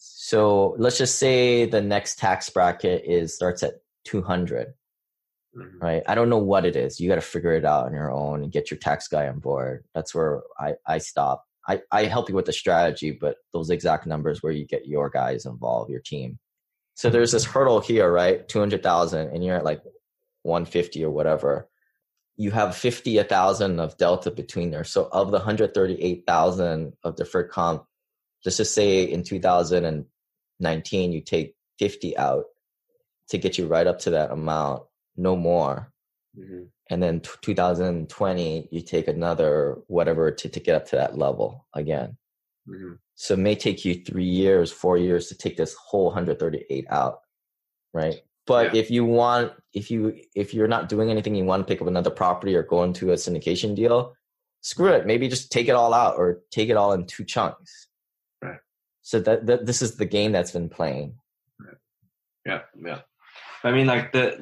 So let's just say the next tax bracket is starts at two hundred, mm-hmm. right? I don't know what it is. You got to figure it out on your own and get your tax guy on board. That's where I, I stop. I, I help you with the strategy, but those exact numbers where you get your guys involved, your team. So there's this hurdle here, right? two hundred thousand and you're at like one fifty or whatever. You have fifty thousand of delta between there. So of the one hundred thirty-eight thousand of deferred comp, let's just say in two thousand nineteen, you take fifty out to get you right up to that amount, no more. Mm-hmm. And then t- two thousand twenty, you take another whatever to, to get up to that level again. Mm-hmm. So it may take you three years, four years to take this whole one hundred thirty-eight out, right? But yeah. if you want, if you if you're not doing anything, you want to pick up another property or go into a syndication deal, screw it. Maybe just take it all out or take it all in two chunks. Right. So that, that this is the game that's been playing. Right. Yeah, yeah. I mean, like the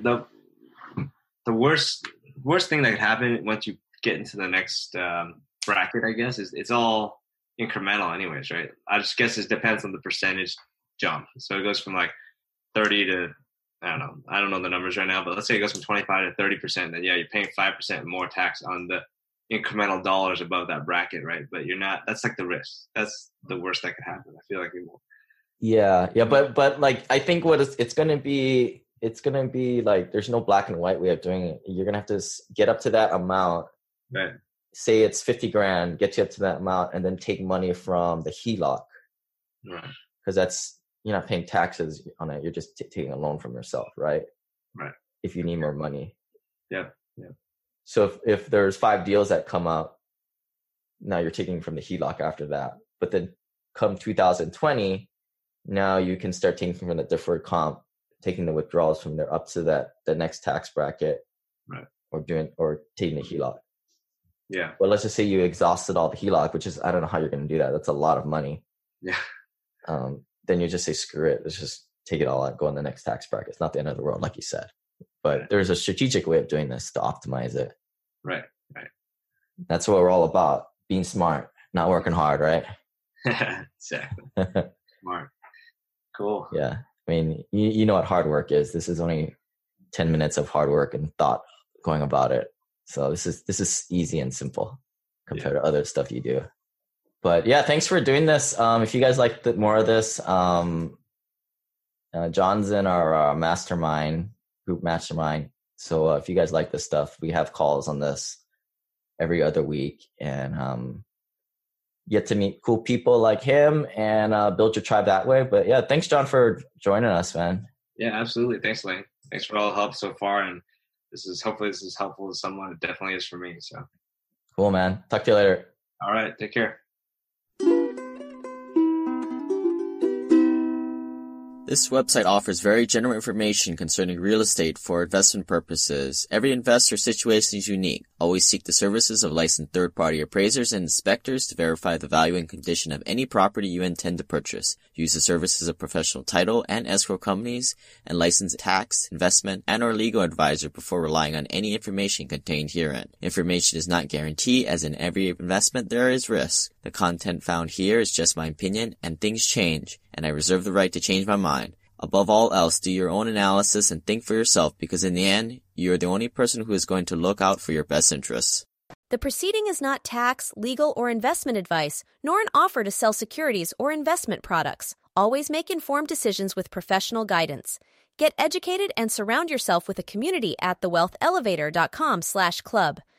the the worst worst thing that could happen once you get into the next um, bracket, I guess, is it's all incremental, anyways, right? I just guess it depends on the percentage jump. So it goes from like thirty to I don't know. I don't know the numbers right now, but let's say it goes from twenty-five to thirty percent. Then yeah, you're paying five percent more tax on the incremental dollars above that bracket, right? But you're not. That's like the risk. That's the worst that could happen. I feel like it will. Yeah, yeah, but but like I think what it's it's gonna be. It's going to be like, there's no black and white way of doing it. You're going to have to get up to that amount. Right. Say it's fifty grand, get you up to that amount, and then take money from the H E L O C. Right. Because that's, you're not paying taxes on it. You're just t- taking a loan from yourself, right? Right. If you need more money. Yeah. Yeah. So if, if there's five deals that come up, now you're taking from the H E L O C after that. But then come two thousand twenty, now you can start taking from the deferred comp, taking the withdrawals from there up to that the next tax bracket, right? Or doing or taking the H E L O C. Yeah. Well, let's just say you exhausted all the H E L O C, which is I don't know how you're going to do that. That's a lot of money. Yeah. Um, then you just say screw it. Let's just take it all out, go in the next tax bracket. It's not the end of the world, like you said. But right. There's a strategic way of doing this to optimize it. Right. Right. That's what we're all about: being smart, not working hard, right? Exactly. Smart. Cool. Yeah. I mean, you, you know what hard work is. This is only ten minutes of hard work and thought going about it. So this is this is easy and simple compared yeah. to other stuff you do. But yeah, thanks for doing this. Um, if you guys like the, more of this, um, uh, John's in our uh, mastermind, group mastermind. So uh, if you guys like this stuff, we have calls on this every other week. And um, get to meet cool people like him and uh, build your tribe that way. But yeah, thanks, John, for joining us, man. Yeah, absolutely. Thanks, Lane. Thanks for all the help so far. And this is hopefully this is helpful to someone. It definitely is for me. So cool, man. Talk to you later. All right. Take care. This website offers very general information concerning real estate for investment purposes. Every investor situation is unique. Always seek the services of licensed third-party appraisers and inspectors to verify the value and condition of any property you intend to purchase. Use the services of professional title and escrow companies and licensed tax, investment, and or legal advisor before relying on any information contained herein. Information is not guaranteed, as in every investment there is risk. The content found here is just my opinion, and things change, and I reserve the right to change my mind. Above all else, do your own analysis and think for yourself, because in the end, you are the only person who is going to look out for your best interests. The proceeding is not tax, legal, or investment advice, nor an offer to sell securities or investment products. Always make informed decisions with professional guidance. Get educated and surround yourself with a community at the wealth elevator dot com slash club.